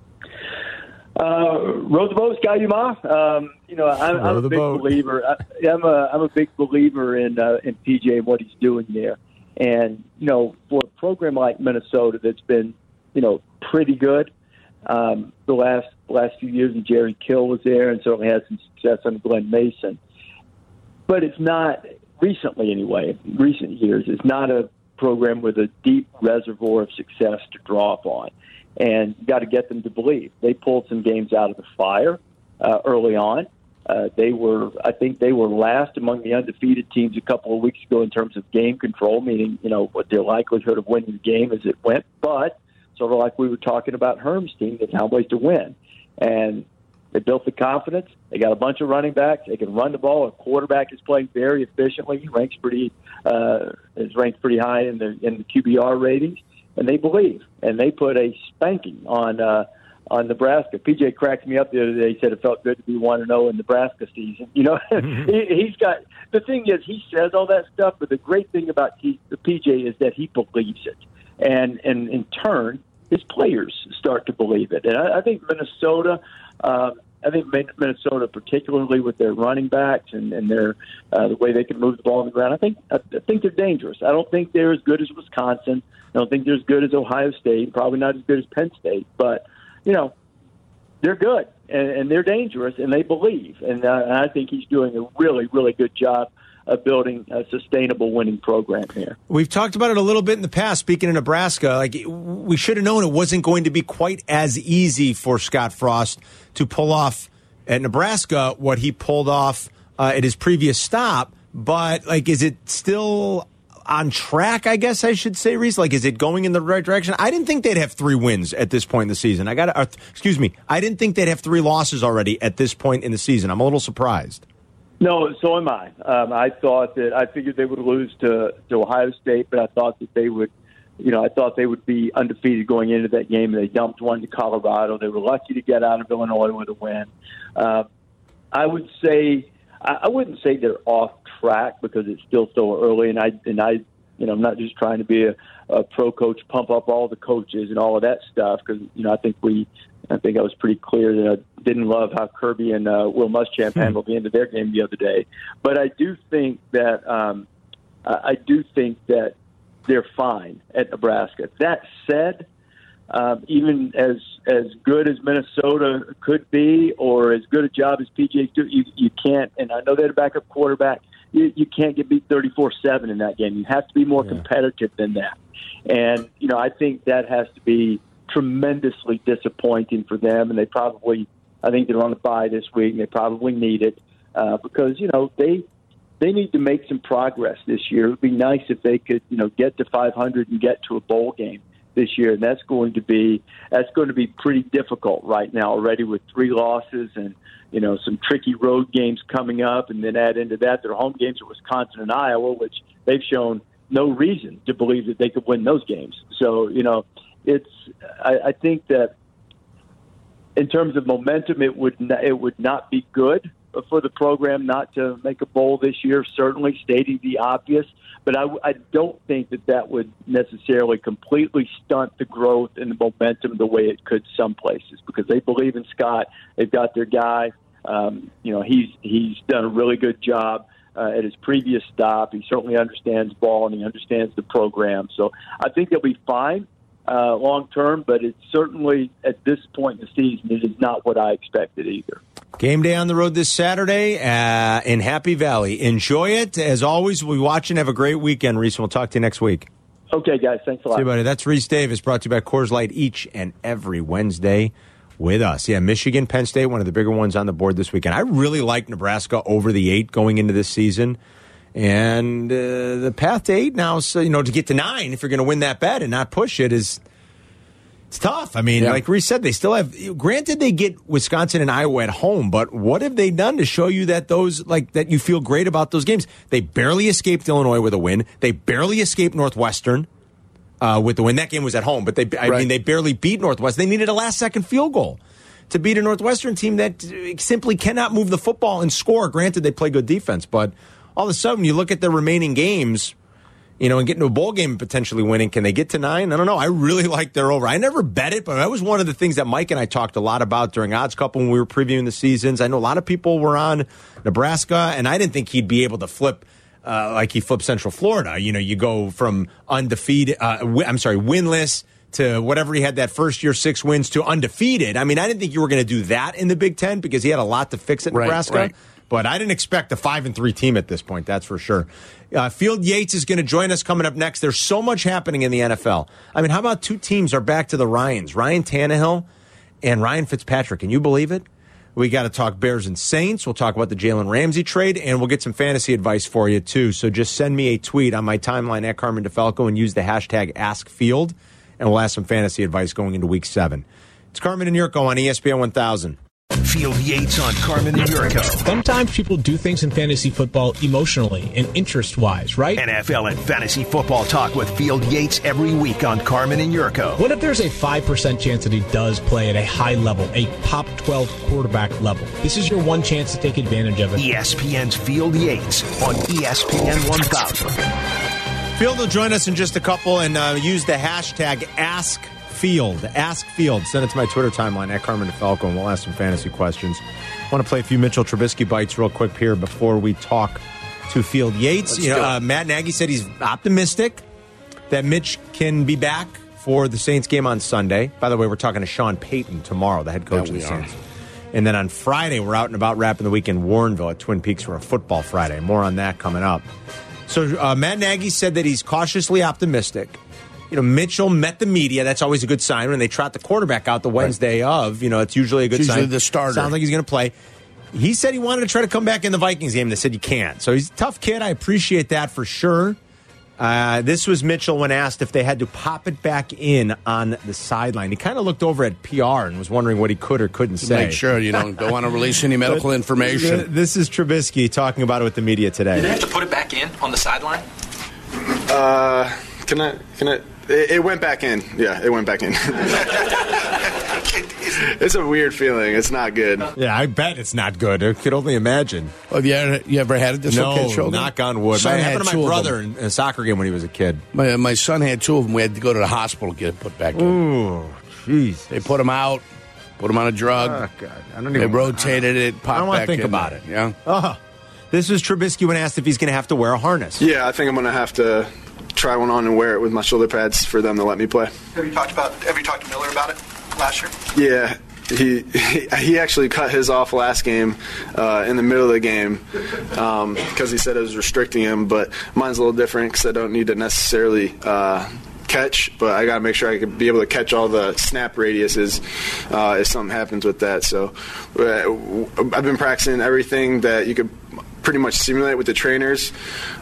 Uh, row the boat, Sky Dumas. Um, you know, I'm, I'm a big boat. believer. I, I'm a I'm a big believer in uh, in P J and what he's doing there. And you know, for a program like Minnesota that's been, you know, pretty good um, the last last few years, and Jerry Kill was there, and certainly had some success under Glenn Mason. But it's not recently, anyway. Recent years, it's not a program with a deep reservoir of success to draw upon. And you got to get them to believe. They pulled some games out of the fire uh, early on. Uh, they were, I think, they were last among the undefeated teams a couple of weeks ago in terms of game control, meaning you know what their likelihood of winning the game as it went. But sort of like we were talking about Herm's team that found ways to win. And they built the confidence. They got a bunch of running backs. They can run the ball. A quarterback is playing very efficiently. He ranks pretty uh, is ranked pretty high in the in the Q B R ratings, and they believe. And they put a spanking on uh, on Nebraska. P J cracked me up the other day. He said it felt good to be one and zero in Nebraska season. You know, mm-hmm. he, he's got the thing is he says all that stuff, but the great thing about he, the P J is that he believes it, and and in turn, his players start to believe it. And I, I think Minnesota. Um, I think Minnesota, particularly with their running backs and, and their uh, the way they can move the ball on the ground, I think I think they're dangerous. I don't think they're as good as Wisconsin. I don't think they're as good as Ohio State. Probably not as good as Penn State. But you know, they're good and, and they're dangerous, and they believe. And uh, I think he's doing a really, really good job of building a sustainable winning program here. We've talked about it a little bit in the past. Speaking of Nebraska, like we should have known it wasn't going to be quite as easy for Scott Frost to pull off at Nebraska what he pulled off uh, at his previous stop. But like, is it still on track? I guess I should say, Reese. Like, is it going in the right direction? I didn't think they'd have three wins at this point in the season. I got, uh, excuse me, I didn't think they'd have three losses already at this point in the season. I'm a little surprised. No, so am I. Um, I thought that I figured they would lose to, to Ohio State, but I thought that they would, you know, I thought they would be undefeated going into that game. They dumped one to Colorado. They were lucky to get out of Illinois with a win. Uh, I would say, I, I wouldn't say they're off track because it's still so early, and I, and I, you know, I'm not just trying to be a, a pro coach, pump up all the coaches and all of that stuff because, you know, I think we. I think I was pretty clear that I didn't love how Kirby and uh, Will Muschamp handled the end of their game the other day. But I do think that um, I do think that they're fine at Nebraska. That said, um, even as as good as Minnesota could be, or as good a job as P J do, you you can't. And I know they're a backup quarterback. You, you can't get beat thirty-four seven in that game. You have to be more yeah. competitive than that. And you know, I think that has to be tremendously disappointing for them, and they probably, I think they're on the bye this week, and they probably need it uh, because, you know, they they need to make some progress this year. It would be nice if they could, you know, get to five hundred and get to a bowl game this year, and that's going to be that's going to be pretty difficult right now already with three losses and, you know, some tricky road games coming up, and then add into that their home games at Wisconsin and Iowa, which they've shown no reason to believe that they could win those games. So, you know, It's. I, I think that in terms of momentum, it would not, it would not be good for the program not to make a bowl this year. Certainly, stating the obvious, but I, I don't think that that would necessarily completely stunt the growth and the momentum the way it could some places because they believe in Scott. They've got their guy. Um, you know, he's he's done a really good job. Uh, at his previous stop, he certainly understands ball and he understands the program. So I think they'll be fine. Uh, long term, but it's certainly at this point in the season, it is not what I expected either. Game day on the road this Saturday uh, in Happy Valley. Enjoy it. As always, we'll be watching. Have a great weekend, Reese. We'll talk to you next week. Okay, guys. Thanks a lot. See you, buddy. That's Reese Davis, brought to you by Coors Light each and every Wednesday with us. Yeah, Michigan, Penn State, one of the bigger ones on the board this weekend. I really like Nebraska over the eight going into this season. And uh, the path to eight now, so, you know, to get to nine, if you're going to win that bet and not push it, is it's tough. I mean, yeah. like Reese said, they still have. Granted, they get Wisconsin and Iowa at home, but what have they done to show you that those like that you feel great about those games? They barely escaped Illinois with a win. They barely escaped Northwestern uh, with the win. That game was at home, but they. I right. mean, they barely beat Northwestern. They needed a last-second field goal to beat a Northwestern team that simply cannot move the football and score. Granted, they play good defense, but all of a sudden, you look at the remaining games, you know, and get into a bowl game and potentially winning. Can they get to nine? I don't know. I really like their over. I never bet it, but that was one of the things that Mike and I talked a lot about during Odds Couple when we were previewing the seasons. I know a lot of people were on Nebraska, and I didn't think he'd be able to flip uh, like he flipped Central Florida. You know, you go from undefeated, uh, w- I'm sorry, winless to whatever he had that first year, six wins, to undefeated. I mean, I didn't think you were going to do that in the Big Ten because he had a lot to fix at Nebraska. Right, right. But I didn't expect a five and three team at this point. That's for sure. Uh, Field Yates is going to join us coming up next. There's so much happening in the N F L. I mean, how about two teams are back to the Ryans? Ryan Tannehill and Ryan Fitzpatrick. Can you believe it? We got to talk Bears and Saints. We'll talk about the Jalen Ramsey trade, and we'll get some fantasy advice for you too. So just send me a tweet on my timeline at Carmen DeFalco and use the hashtag AskField. and we'll ask some fantasy advice going into week seven. It's Carmen and Yurko on E S P N one thousand. Field Yates on Carmen and Yurko. Sometimes people do things in fantasy football emotionally and interest-wise, right? N F L and fantasy football talk with Field Yates every week on Carmen and Yurko. What if there's a five percent chance that he does play at a high level, a top twelve quarterback level? This is your one chance to take advantage of it. E S P N's Field Yates on E S P N one thousand. Field will join us in just a couple and uh, use the hashtag Ask Field. Ask Field. Send it to my Twitter timeline at Carmen DeFalco, and we'll ask some fantasy questions. I want to play a few Mitchell Trubisky bites real quick here before we talk to Field Yates. Let's you know, go. uh, Matt Nagy said he's optimistic that Mitch can be back for the Saints game on Sunday. By the way, we're talking to Sean Payton tomorrow, the head coach Yeah, of the we are. Saints. And then on Friday, we're out and about wrapping the week in Warrenville at Twin Peaks for a football Friday. More on that coming up. So uh, Matt Nagy said that he's cautiously optimistic. You know, Mitchell met the media. That's always a good sign. When they trot the quarterback out the Wednesday right. of, you know, it's usually a good it's sign. Usually the starter. Sounds like he's going to play. He said he wanted to try to come back in the Vikings game. They said you can't. So he's a tough kid. I appreciate that for sure. Uh, this was Mitchell when asked if they had to pop it back in on the sideline. He kind of looked over at P R and was wondering what he could or couldn't say. Make sure you don't, don't want to release any medical information. This is Trubisky talking about it with the media today. Did they have to put it back in on the sideline? Uh, can I? Can I? It, it went back in. Yeah, it went back in. It's a weird feeling. It's not good. Yeah, I bet it's not good. I could only imagine. Oh, have you ever, you ever had a dislocated no, shoulder? knock on wood. Son It had happened to two my of brother them. in a soccer game when he was a kid. My, my son had two of them. We had to go to the hospital to get it put back in. Ooh, jeez. They put him out, put him on a drug. Oh, God. I don't They even rotated it, popped I don't want back to think in about there. it. Yeah. Oh, this was Trubisky when asked if he's going to have to wear a harness. Yeah, I think I'm going to have to try one on and wear it with my shoulder pads for them to let me play. Have you talked about? Have you talked to Miller about it last year? Yeah. He, he he actually cut his off last game uh, in the middle of the game because um, he said it was restricting him. But mine's a little different because I don't need to necessarily uh, catch, but I got to make sure I can be able to catch all the snap radiuses uh, if something happens with that. So uh, I've been practicing everything that you could pretty much simulate with the trainers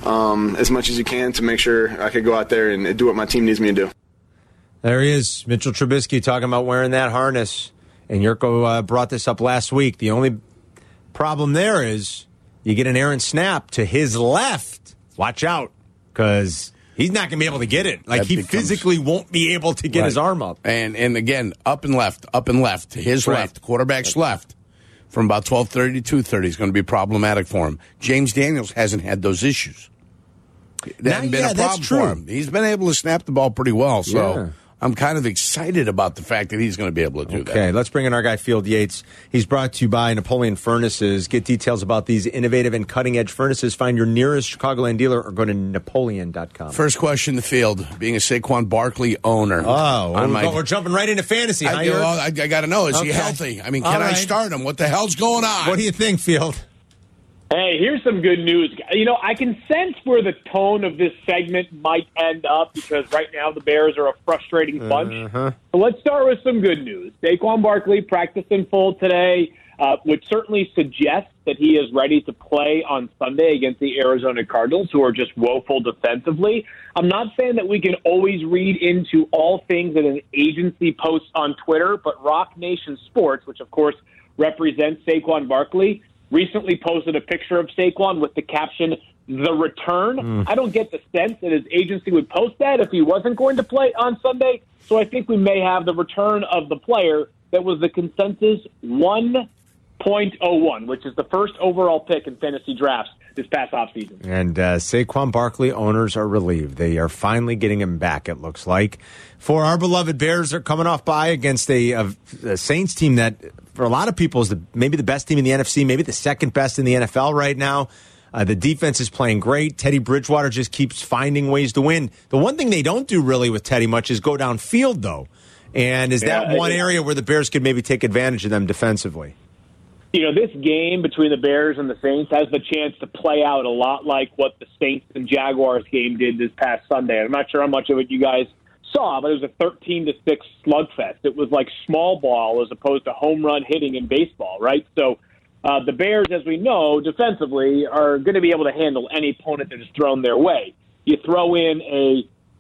um, as much as you can to make sure I could go out there and do what my team needs me to do. There he is, Mitchell Trubisky, talking about wearing that harness. And Yurko uh, brought this up last week. The only problem there is you get an errant snap to his left. Watch out, because he's not going to be able to get it. Like, That he becomes- physically won't be able to get Right. his arm up. And and again, up and left, up and left, to his Right. left, quarterback's left, from about twelve thirty to two thirty is going to be problematic for him. James Daniels hasn't had those issues. That Now, hasn't been yeah, a that's problem true. for him. He's been able to snap the ball pretty well, so Yeah. I'm kind of excited about the fact that he's going to be able to do that. Okay, let's bring in our guy, Field Yates. He's brought to you by Napoleon Furnaces. Get details about these innovative and cutting-edge furnaces. Find your nearest Chicagoland dealer or go to Napoleon dot com. First question in the field, being a Saquon Barkley owner. Oh, on we're, my- we're jumping right into fantasy, huh, I, Yurk? well, I, I got to know, is he Okay. healthy? I mean, All can I right. start him? What the hell's going on? What do you think, Field? Hey, here's some good news. You know, I can sense where the tone of this segment might end up because right now the Bears are a frustrating bunch. Uh-huh. So let's start with some good news. Saquon Barkley practiced in full today, uh, which certainly suggests that he is ready to play on Sunday against the Arizona Cardinals, who are just woeful defensively. I'm not saying that we can always read into all things that an agency posts on Twitter, but Rock Nation Sports, which of course represents Saquon Barkley, recently posted a picture of Saquon with the caption, "The Return." Mm. I don't get the sense that his agency would post that if he wasn't going to play on Sunday. So I think we may have the return of the player that was the consensus one point oh one, which is the first overall pick in fantasy drafts this past offseason. And uh, Saquon Barkley owners are relieved. They are finally getting him back, it looks like. For our beloved Bears, are coming off bye against a, a, a Saints team that, for a lot of people, is the, maybe the best team in the N F C, maybe the second best in the N F L right now. Uh, the defense is playing great. Teddy Bridgewater just keeps finding ways to win. The one thing they don't do really with Teddy much is go downfield, though. And is that Yeah, one I- area where the Bears could maybe take advantage of them defensively? You know, this game between the Bears and the Saints has the chance to play out a lot like what the Saints and Jaguars game did this past Sunday. I'm not sure how much of it you guys saw, but it was a thirteen to six slugfest. It was like small ball as opposed to home run hitting in baseball, right? So uh, the Bears, as we know, defensively are going to be able to handle any opponent that is thrown their way. You throw in a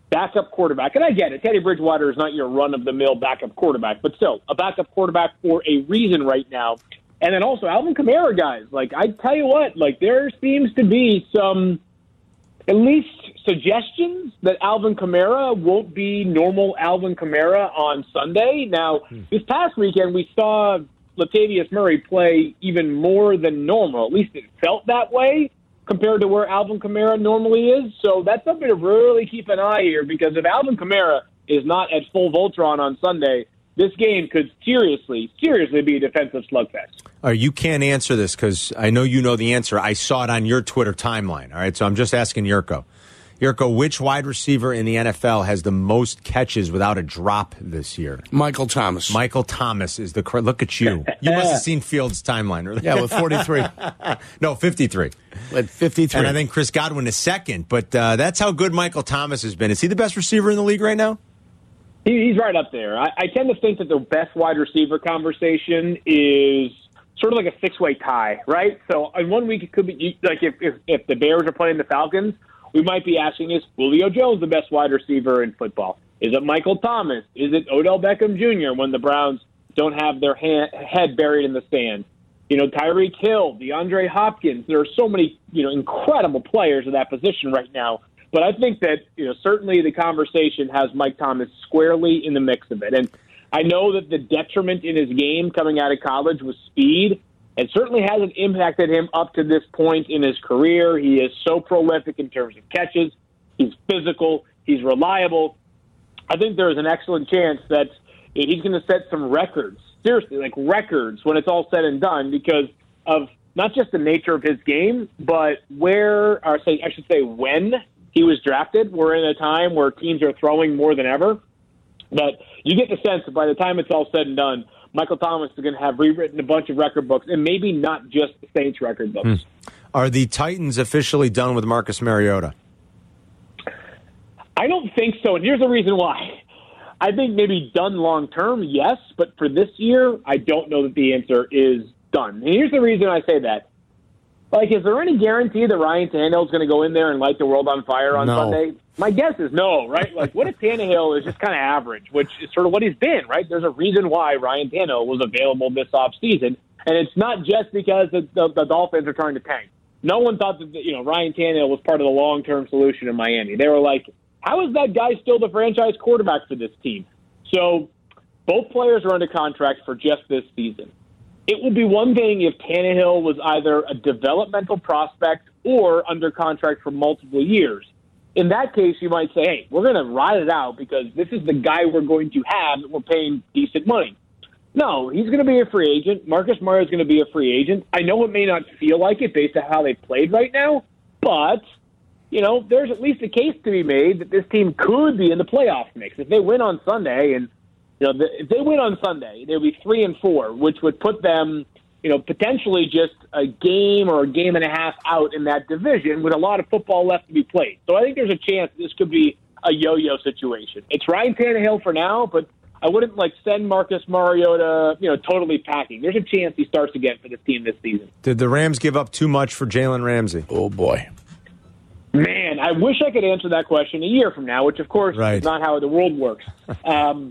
backup quarterback, and I get it, Teddy Bridgewater is not your run-of-the-mill backup quarterback, but still, a backup quarterback for a reason right now. And then also Alvin Kamara, guys. Like, I tell you what, like there seems to be some, at least suggestions that Alvin Kamara won't be normal Alvin Kamara on Sunday. Now, this past weekend we saw Latavius Murray play even more than normal. At least it felt that way compared to where Alvin Kamara normally is. So that's something to really keep an eye here, because if Alvin Kamara is not at full Voltron on Sunday, this game could seriously, seriously be a defensive slugfest. All right, you can't answer this because I know you know the answer. I saw it on your Twitter timeline. All right, so I'm just asking Yurko. Yurko, which wide receiver in the N F L has the most catches without a drop this year? Michael Thomas. Michael Thomas is the – look at you. You must have seen Fields' timeline. Really. Yeah, with forty-three. No, fifty-three. With fifty-three. And I think Chris Godwin is second. But uh, that's how good Michael Thomas has been. Is he the best receiver in the league right now? He, he's right up there. I, I tend to think that the best wide receiver conversation is sort of like a six-way tie, right? So in one week it could be – like if, if, if the Bears are playing the Falcons – we might be asking, is Julio Jones the best wide receiver in football? Is it Michael Thomas? Is it Odell Beckham Junior when the Browns don't have their hand, head buried in the sand? You know, Tyreek Hill, DeAndre Hopkins. There are so many, you know, incredible players at that position right now. But I think that, you know, certainly the conversation has Mike Thomas squarely in the mix of it. And I know that the detriment in his game coming out of college was speed. It certainly hasn't impacted him up to this point in his career. He is so prolific in terms of catches. He's physical. He's reliable. I think there's an excellent chance that he's going to set some records, seriously, like records when it's all said and done, because of not just the nature of his game, but where, or say, I should say when he was drafted. We're in a time where teams are throwing more than ever. But you get the sense that by the time it's all said and done, Michael Thomas is going to have rewritten a bunch of record books, and maybe not just the Saints record books. Hmm. Are the Titans officially done with Marcus Mariota? I don't think so, and here's the reason why. I think maybe done long-term, yes, but for this year, I don't know that the answer is done. And here's the reason I say that. Like, is there any guarantee that Ryan Tannehill is going to go in there and light the world on fire on No. Sunday? My guess is no, right? Like, what if Tannehill is just kind of average, which is sort of what he's been, right? There's a reason why Ryan Tannehill was available this offseason, and it's not just because the, the, the Dolphins are trying to tank. No one thought that, you know, Ryan Tannehill was part of the long-term solution in Miami. They were like, how is that guy still the franchise quarterback for this team? So both players are under contract for just this season. It would be one thing if Tannehill was either a developmental prospect or under contract for multiple years. In that case, you might say, hey, we're going to ride it out because this is the guy we're going to have that we're paying decent money. No, he's going to be a free agent. Marcus Mariota is going to be a free agent. I know it may not feel like it based on how they played right now, but, you know, there's at least a case to be made that this team could be in the playoff mix. If they win on Sunday and You know, the, if they win on Sunday, they'll be three and four, which would put them, you know, potentially just a game or a game and a half out in that division with a lot of football left to be played. So I think there's a chance this could be a yo-yo situation. It's Ryan Tannehill for now, but I wouldn't like send Marcus Mariota, you know, totally packing. There's a chance he starts again for this team this season. Did the Rams give up too much for Jalen Ramsey? Oh boy. Man, I wish I could answer that question a year from now, which of course Right. is not how the world works. Um,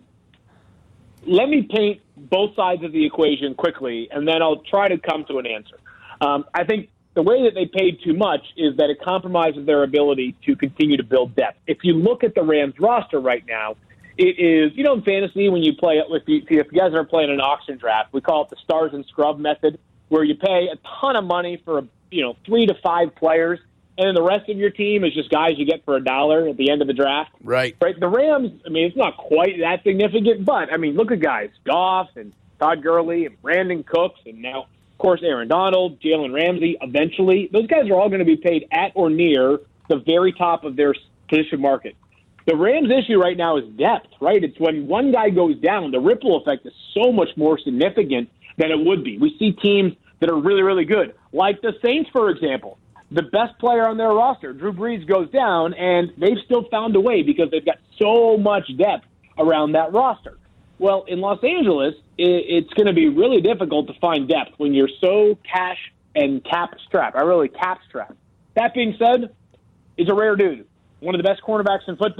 Let me paint both sides of the equation quickly, and then I'll try to come to an answer. Um, I think the way that they paid too much is that it compromises their ability to continue to build depth. If you look at the Rams roster right now, it is, you know, in fantasy when you play it, if you, if you guys are playing an auction draft, we call it the stars and scrub method, where you pay a ton of money for, you know, three to five players, and then the rest of your team is just guys you get for a dollar at the end of the draft. Right. Right. The Rams, I mean, it's not quite that significant, but, I mean, look at guys, Goff and Todd Gurley and Brandon Cooks, and now, of course, Aaron Donald, Jalen Ramsey, eventually. Those guys are all going to be paid at or near the very top of their position market. The Rams' issue right now is depth, right? It's when one guy goes down, the ripple effect is so much more significant than it would be. We see teams that are really, really good, like the Saints, for example. The best player on their roster, Drew Brees, goes down, and they've still found a way because they've got so much depth around that roster. Well, in Los Angeles, it's going to be really difficult to find depth when you're so cash and cap strapped. I really cap strapped. That being said, he's a rare dude. One of the best cornerbacks in football.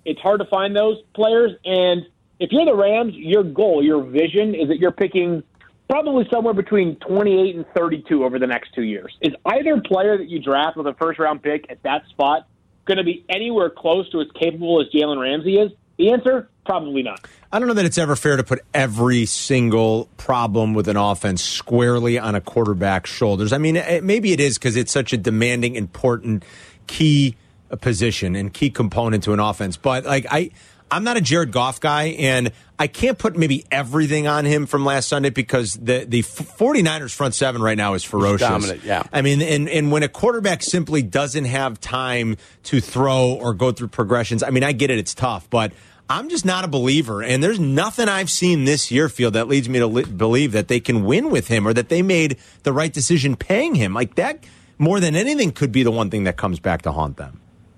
It's hard to find those players. And if you're the Rams, your goal, your vision is that you're picking probably somewhere between twenty-eight and thirty-two over the next two years. Is either player that you draft with a first-round pick at that spot going to be anywhere close to as capable as Jalen Ramsey is? The answer, probably not. I don't know that it's ever fair to put every single problem with an offense squarely on a quarterback's shoulders. I mean, maybe it is because it's such a demanding, important, key position and key component to an offense. But like I, I'm not a Jared Goff guy, and I can't put maybe everything on him from last Sunday because the, the 49ers front seven right now is ferocious. It's dominant, yeah. I mean, and, and when a quarterback simply doesn't have time to throw or go through progressions, I mean, I get it, it's tough, but I'm just not a believer, and there's nothing I've seen this year, Field, that leads me to li- believe that they can win with him or that they made the right decision paying him. Like that, more than anything, could be the one thing that comes back to haunt them.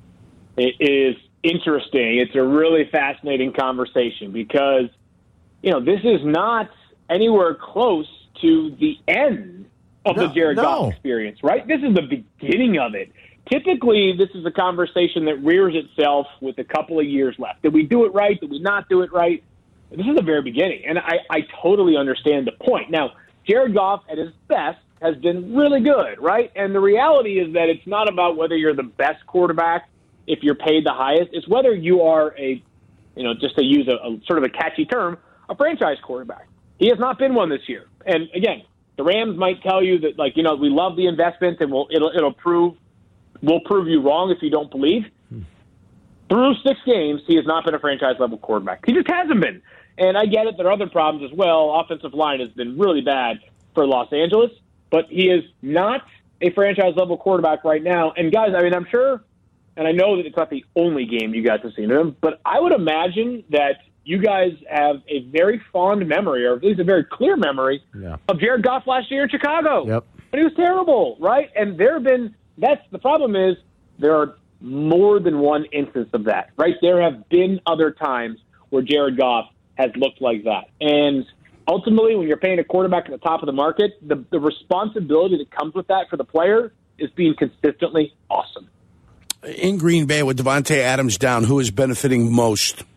It is interesting. It's a really fascinating conversation because, you know, this is not anywhere close to the end of no, the Jared no. Goff experience, right? This is the beginning of it. Typically, this is a conversation that rears itself with a couple of years left. Did we do it right? Did we not do it right? This is the very beginning, and I, I totally understand the point. Now, Jared Goff, at his best, has been really good, right? And the reality is that it's not about whether you're the best quarterback if you're paid the highest. It's whether you are a, you know, just to use a, a sort of a catchy term, a franchise quarterback. He has not been one this year. And, again, the Rams might tell you that, like, you know, we love the investment and we'll, it'll, it'll prove – we'll prove you wrong if you don't believe. Hmm. Through six games, he has not been a franchise-level quarterback. He just hasn't been. And I get it. There are other problems as well. Offensive line has been really bad for Los Angeles, but he is not a franchise-level quarterback right now. And, guys, I mean, I'm sure, and I know that it's not the only game you got to see him, but I would imagine that you guys have a very fond memory, or at least a very clear memory, yeah. of Jared Goff last year in Chicago. Yep. But he was terrible, right? And there have been – That's the problem is there are more than one instance of that, right? There have been other times where Jared Goff has looked like that. And ultimately, when you're paying a quarterback at the top of the market, the, the responsibility that comes with that for the player is being consistently awesome. In Green Bay, with Devontae Adams down, who is benefiting most?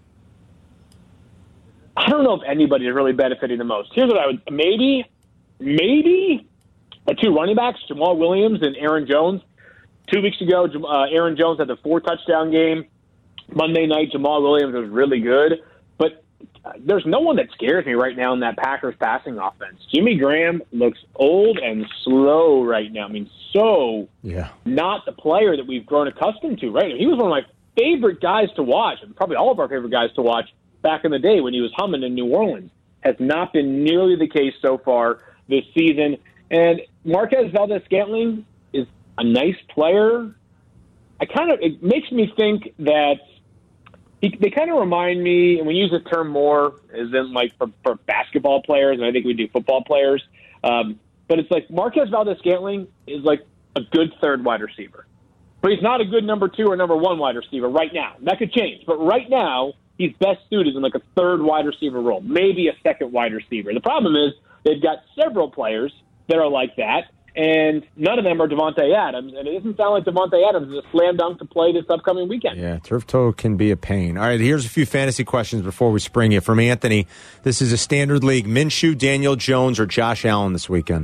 I don't know if anybody is really benefiting the most. Here's what I would maybe, maybe the two running backs, Jamal Williams and Aaron Jones. Two weeks ago, uh, Aaron Jones had the four-touchdown game. Monday night, Jamal Williams was really good. But uh, there's no one that scares me right now in that Packers passing offense. Jimmy Graham looks old and slow right now. I mean, so yeah. not the player that we've grown accustomed to, right? He was one of my favorite guys to watch, and probably all of our favorite guys to watch back in the day when he was humming in New Orleans. Has not been nearly the case so far this season. And Marquez Valdes-Scantling is a nice player. I kind of it makes me think that he, they kind of remind me, and we use the term more as in like for, for basketball players, and I think we do football players. Um, but it's like Marquez Valdes-Scantling is like a good third wide receiver, but he's not a good number two or number one wide receiver right now. That could change, but right now he's best suited in like a third wide receiver role, maybe a second wide receiver. The problem is they've got several players that are like that, and none of them are Devontae Adams, and it doesn't sound like Devontae Adams is a slam dunk to play this upcoming weekend. Yeah, turf toe can be a pain. All right, here's a few fantasy questions before we spring you. From Anthony, this is a standard league. Minshew, Daniel Jones, or Josh Allen this weekend?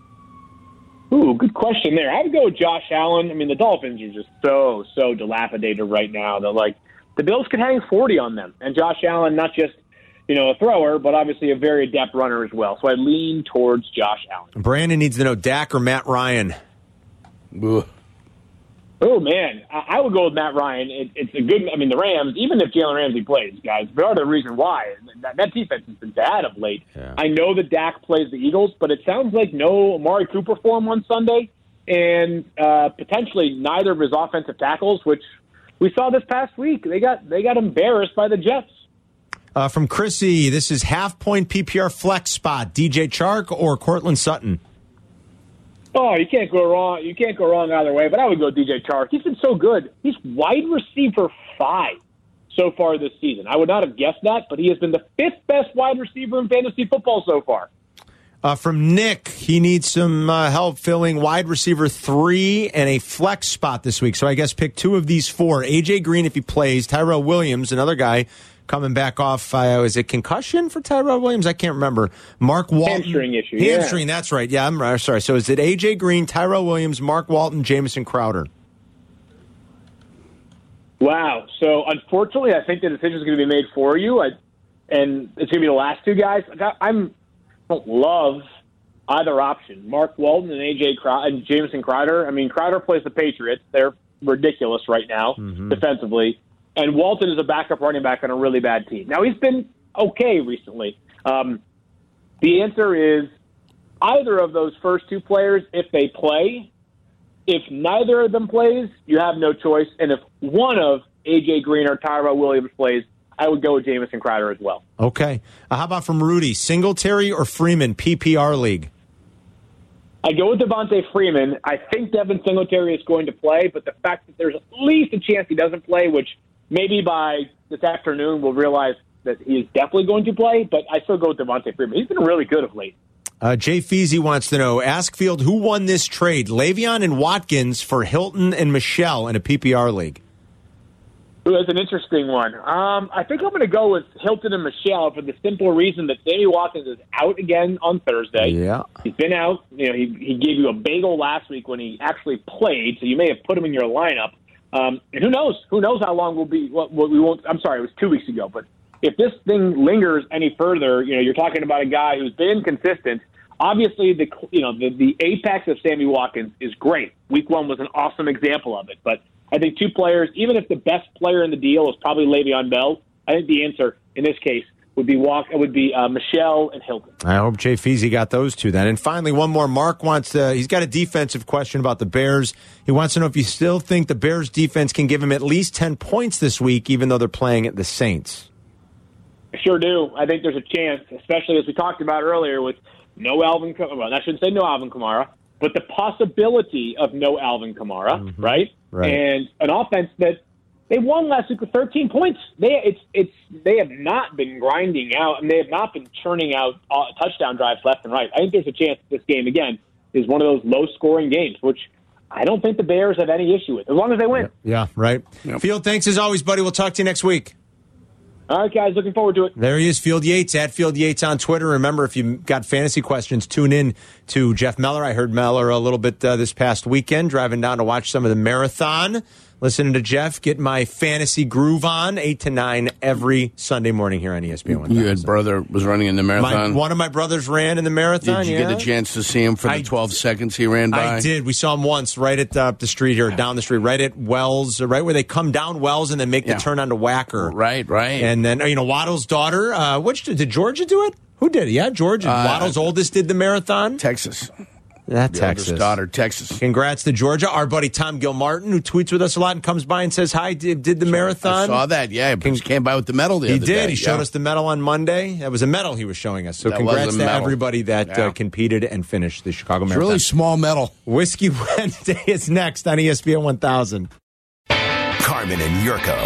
Ooh, good question there. I would go with Josh Allen. I mean, the Dolphins are just so, so dilapidated right now. They're like, the Bills could hang forty on them, and Josh Allen, not just you know, a thrower, but obviously a very adept runner as well. So I lean towards Josh Allen. Brandon needs to know Dak or Matt Ryan. Ugh. Oh, man. I, I would go with Matt Ryan. It, it's a good – I mean, the Rams, even if Jalen Ramsey plays, guys, part of the reason why. That, that defense has been bad of late. Yeah. I know that Dak plays the Eagles, but it sounds like no Amari Cooper form on Sunday, and uh, potentially neither of his offensive tackles, which we saw this past week. They got they got embarrassed by the Jets. Uh, from Chrissy, this is half-point P P R flex spot. D J Chark or Cortland Sutton? Oh, you can't go wrong. You can't go wrong either way, but I would go D J Chark. He's been so good. He's wide receiver five so far this season. I would not have guessed that, but he has been the fifth best wide receiver in fantasy football so far. Uh, from Nick, he needs some uh, help filling wide receiver three and a flex spot this week. So I guess pick two of these four. A J. Green if he plays. Tyrell Williams, another guy coming back off. Uh, is it concussion for Tyrell Williams? I can't remember. Mark Walton. Hamstring issue. Hamstring, yeah. That's right. Yeah, I'm uh, sorry. So is it A J. Green, Tyrell Williams, Mark Walton, Jamison Crowder? Wow. So unfortunately, I think the decision is going to be made for you, I, and it's going to be the last two guys. I'm don't love either option. Mark Walton and A J. Crow- and Jamison Crowder. I mean, Crowder plays the Patriots. They're ridiculous right now mm-hmm. defensively. And Walton is a backup running back on a really bad team. Now, he's been okay recently. Um, the answer is either of those first two players if they play. If neither of them plays, you have no choice. And if one of A J. Green or Tyrell Williams plays, I would go with Jamison Crowder as well. Okay. Uh, how about from Rudy? Singletary or Freeman, P P R league? I go with Devontae Freeman. I think Devin Singletary is going to play, but the fact that there's at least a chance he doesn't play, which maybe by this afternoon we'll realize that he is definitely going to play, but I still go with Devontae Freeman. He's been really good of late. Uh, Jay Feasy wants to know, ask Field who won this trade, Le'Veon and Watkins for Hilton and Michelle in a P P R league? Ooh, that's an interesting one. Um, I think I'm going to go with Hilton and Michelle for the simple reason that Sammy Watkins is out again on Thursday. Yeah. He's been out. You know, he, he gave you a bagel last week when he actually played, so you may have put him in your lineup. Um, and who knows? Who knows how long we'll be? What, what we won't. I'm sorry, it was two weeks ago. But if this thing lingers any further, you know, you're talking about a guy who's been inconsistent. Obviously, the you know the, the apex of Sammy Watkins is great. Week one was an awesome example of it. But I think two players, even if the best player in the deal is probably Le'Veon Bell, I think the answer in this case would be Walk. It would be uh, Michelle and Hilton. I hope Jay Feasy got those two then. And finally, one more. Mark wants to, he's got a defensive question about the Bears. He wants to know if you still think the Bears defense can give him at least ten points this week, even though they're playing at the Saints. I sure do. I think there's a chance, especially as we talked about earlier with no Alvin Kamara. Well, I shouldn't say no Alvin Kamara, but the possibility of no Alvin Kamara, mm-hmm. right? Right. And an offense that they won last week with thirteen points. They it's it's they have not been grinding out, and they have not been churning out uh, touchdown drives left and right. I think there's a chance this game again is one of those low-scoring games, which I don't think the Bears have any issue with, as long as they win. Yeah, right. Yep. Field, thanks as always, buddy. We'll talk to you next week. All right, guys, looking forward to it. There he is, Field Yates, at Field Yates on Twitter. Remember, if you've got fantasy questions, tune in to Jeff Meller. I heard Meller a little bit uh, this past weekend, driving down to watch some of the marathon. Listening to Jeff, get my fantasy groove on, eight to nine every Sunday morning here on E S P N one thousand. Your brother was running in the marathon? My, one of my brothers ran in the marathon, Did you yeah. get a chance to see him for the I, twelve seconds he ran by? I did. We saw him once right at uh, the street here, down the street, right at Wells, right where they come down Wells and then make yeah. the turn onto Wacker. Right, right. And then, you know, Waddle's daughter, uh, which did Georgia do it? Who did it? Yeah, Georgia. Uh, Waddle's oldest did the marathon. Texas. That the Texas. daughter, Texas. Congrats to Georgia. Our buddy Tom Gilmartin, who tweets with us a lot and comes by and says hi, did, did the marathon. I saw that, yeah. He came by with the medal the he other did. day. He yeah. showed us the medal on Monday. That was a medal he was showing us. So that congrats to medal. everybody that yeah. uh, competed and finished the Chicago it's Marathon. Really small medal. Whiskey Wednesday is next on E S P N one thousand. Carmen and Yurko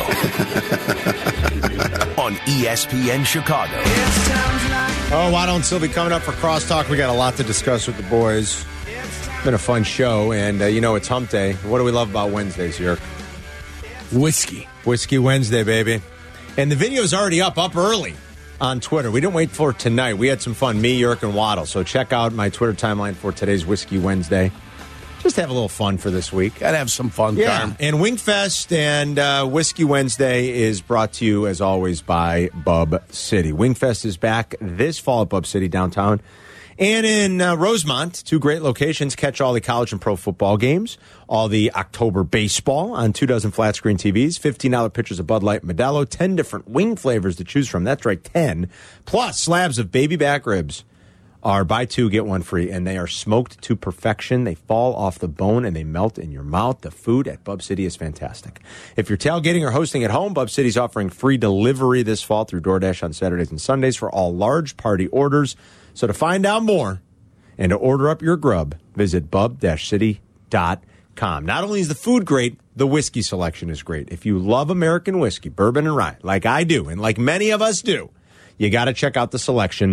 on E S P N Chicago. Oh, Waddle and Sylvie coming up for Crosstalk. We got a lot to discuss with the boys. It's been a fun show, and uh, you know it's hump day. What do we love about Wednesdays, Yerk? Whiskey. Whiskey Wednesday, baby. And the video's already up, up early on Twitter. We didn't wait for tonight. We had some fun, me, Yerk, and Waddle. So check out my Twitter timeline for today's Whiskey Wednesday. Just have a little fun for this week. Gotta have some fun, yeah. Carm. And Wingfest and uh, Whiskey Wednesday is brought to you, as always, by Bub City. Wingfest is back this fall at Bub City downtown. And in uh, Rosemont, two great locations. Catch all the college and pro football games, all the October baseball on two dozen flat screen T Vs, fifteen dollars pitchers of Bud Light and Modelo, ten different wing flavors to choose from. That's right, ten. Plus slabs of baby back ribs are buy two, get one free, and they are smoked to perfection. They fall off the bone and they melt in your mouth. The food at Bub City is fantastic. If you're tailgating or hosting at home, Bub City's offering free delivery this fall through DoorDash on Saturdays and Sundays for all large party orders. So to find out more and to order up your grub, visit bub city dot com. Not only is the food great, the whiskey selection is great. If you love American whiskey, bourbon and rye, like I do, and like many of us do, you got to check out the selection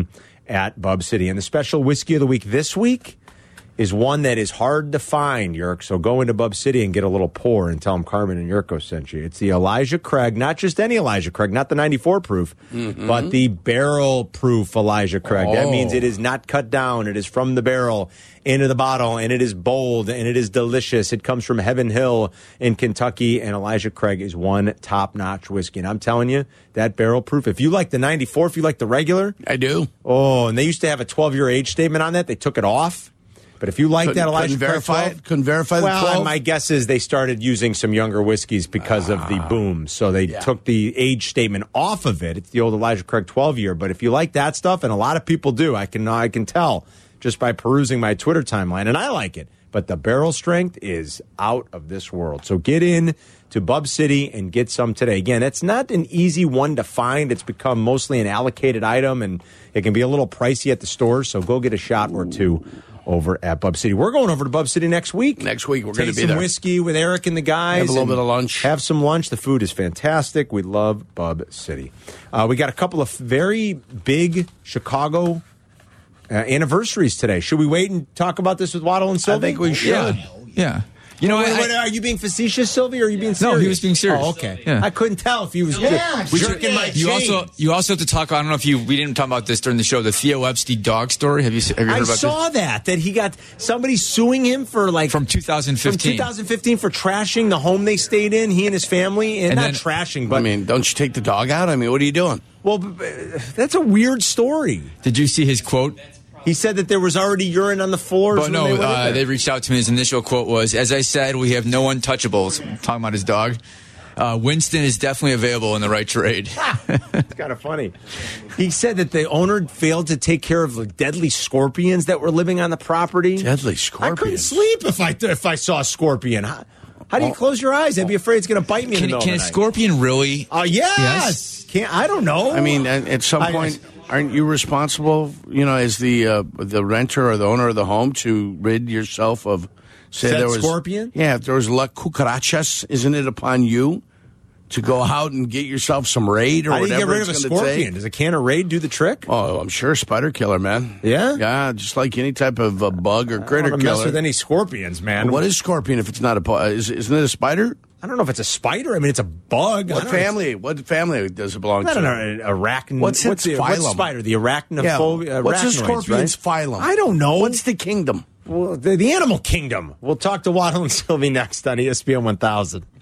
at Bub City. And the special whiskey of the week this week is one that is hard to find, Yerk. So go into Bub City and get a little pour and tell them Carmen and Yurko sent you. It's the Elijah Craig, not just any Elijah Craig, not the ninety-four proof, mm-hmm. but the barrel proof Elijah Craig. Oh. That means it is not cut down. It is from the barrel into the bottle, and it is bold, and it is delicious. It comes from Heaven Hill in Kentucky, and Elijah Craig is one top-notch whiskey. And I'm telling you, that barrel proof, if you like the ninety-four, if you like the regular. I do. Oh, and they used to have a twelve-year age statement on that. They took it off. But if you like couldn't, that Elijah couldn't verify twelve, it, couldn't verify the well, twelve. My guess is they started using some younger whiskeys because ah, of the boom. So they yeah. took the age statement off of it. It's the old Elijah Craig twelve year. But if you like that stuff, and a lot of people do, I can I can tell just by perusing my Twitter timeline, and I like it. But the barrel strength is out of this world. So get in to Bub City and get some today. Again, it's not an easy one to find. It's become mostly an allocated item, and it can be a little pricey at the stores. So go get a shot or two over at Bub City. We're going over to Bub City next week. Next week, we're going to be some there. Whiskey with Eric and the guys. Have a little bit of lunch. Have some lunch. The food is fantastic. We love Bub City. Uh, we got a couple of very big Chicago uh, anniversaries today. Should we wait and talk about this with Waddle and Sylvie? I think we should. Yeah. yeah. You know, wait, I, wait, are you being facetious, Sylvie, or are you being serious? No, he was being serious. Oh, okay. Yeah. I couldn't tell if he was yeah, jerking my you chain. also you also have to talk. I don't know if you we didn't talk about this during the show. The Theo Epstein dog story. Have you have you heard I about this? I saw that that he got somebody suing him for like from two thousand fifteen. From twenty fifteen for trashing the home they stayed in. He and his family, and, and not then, trashing, but I mean, don't you take the dog out? I mean, what are you doing? Well, that's a weird story. Did you see his quote? He said that there was already urine on the floors. But no, they, uh, they reached out to me. His initial quote was, "As I said, we have no untouchables." I'm talking about his dog. Uh, Winston is definitely available in the right trade. It's kind of funny. He said that the owner failed to take care of the deadly scorpions that were living on the property. Deadly scorpions. I couldn't sleep if I if I saw a scorpion. How, how do you close your eyes? I'd be afraid it's going to bite me. Can, in the middle can of the a night. scorpion really? Oh uh, yes. yes. Can't I don't know. I mean, at, at some I, point. Aren't you responsible, you know, as the uh, the renter or the owner of the home to rid yourself of, say, Said there was scorpion? Yeah, if there was la cucarachas, isn't it upon you to go out and get yourself some Raid or How whatever? do you get rid of a scorpion? Take? Does a can of Raid do the trick? Oh, I'm sure spider killer, man. Yeah, yeah, just like any type of uh, bug or critter I don't killer. Mess with any scorpions, man. Well, what is scorpion if it's not a? Is, isn't it a spider? I don't know if it's a spider. I mean, it's a bug. What family? What family does it belong I don't to? know. Arachn. What's its the, phylum? What spider? The arachnophobia. Yeah. What's a scorpion's right? phylum? I don't know. What's the kingdom? Well, the, the animal kingdom. We'll talk to Waddle and Sylvie next on E S P N one thousand.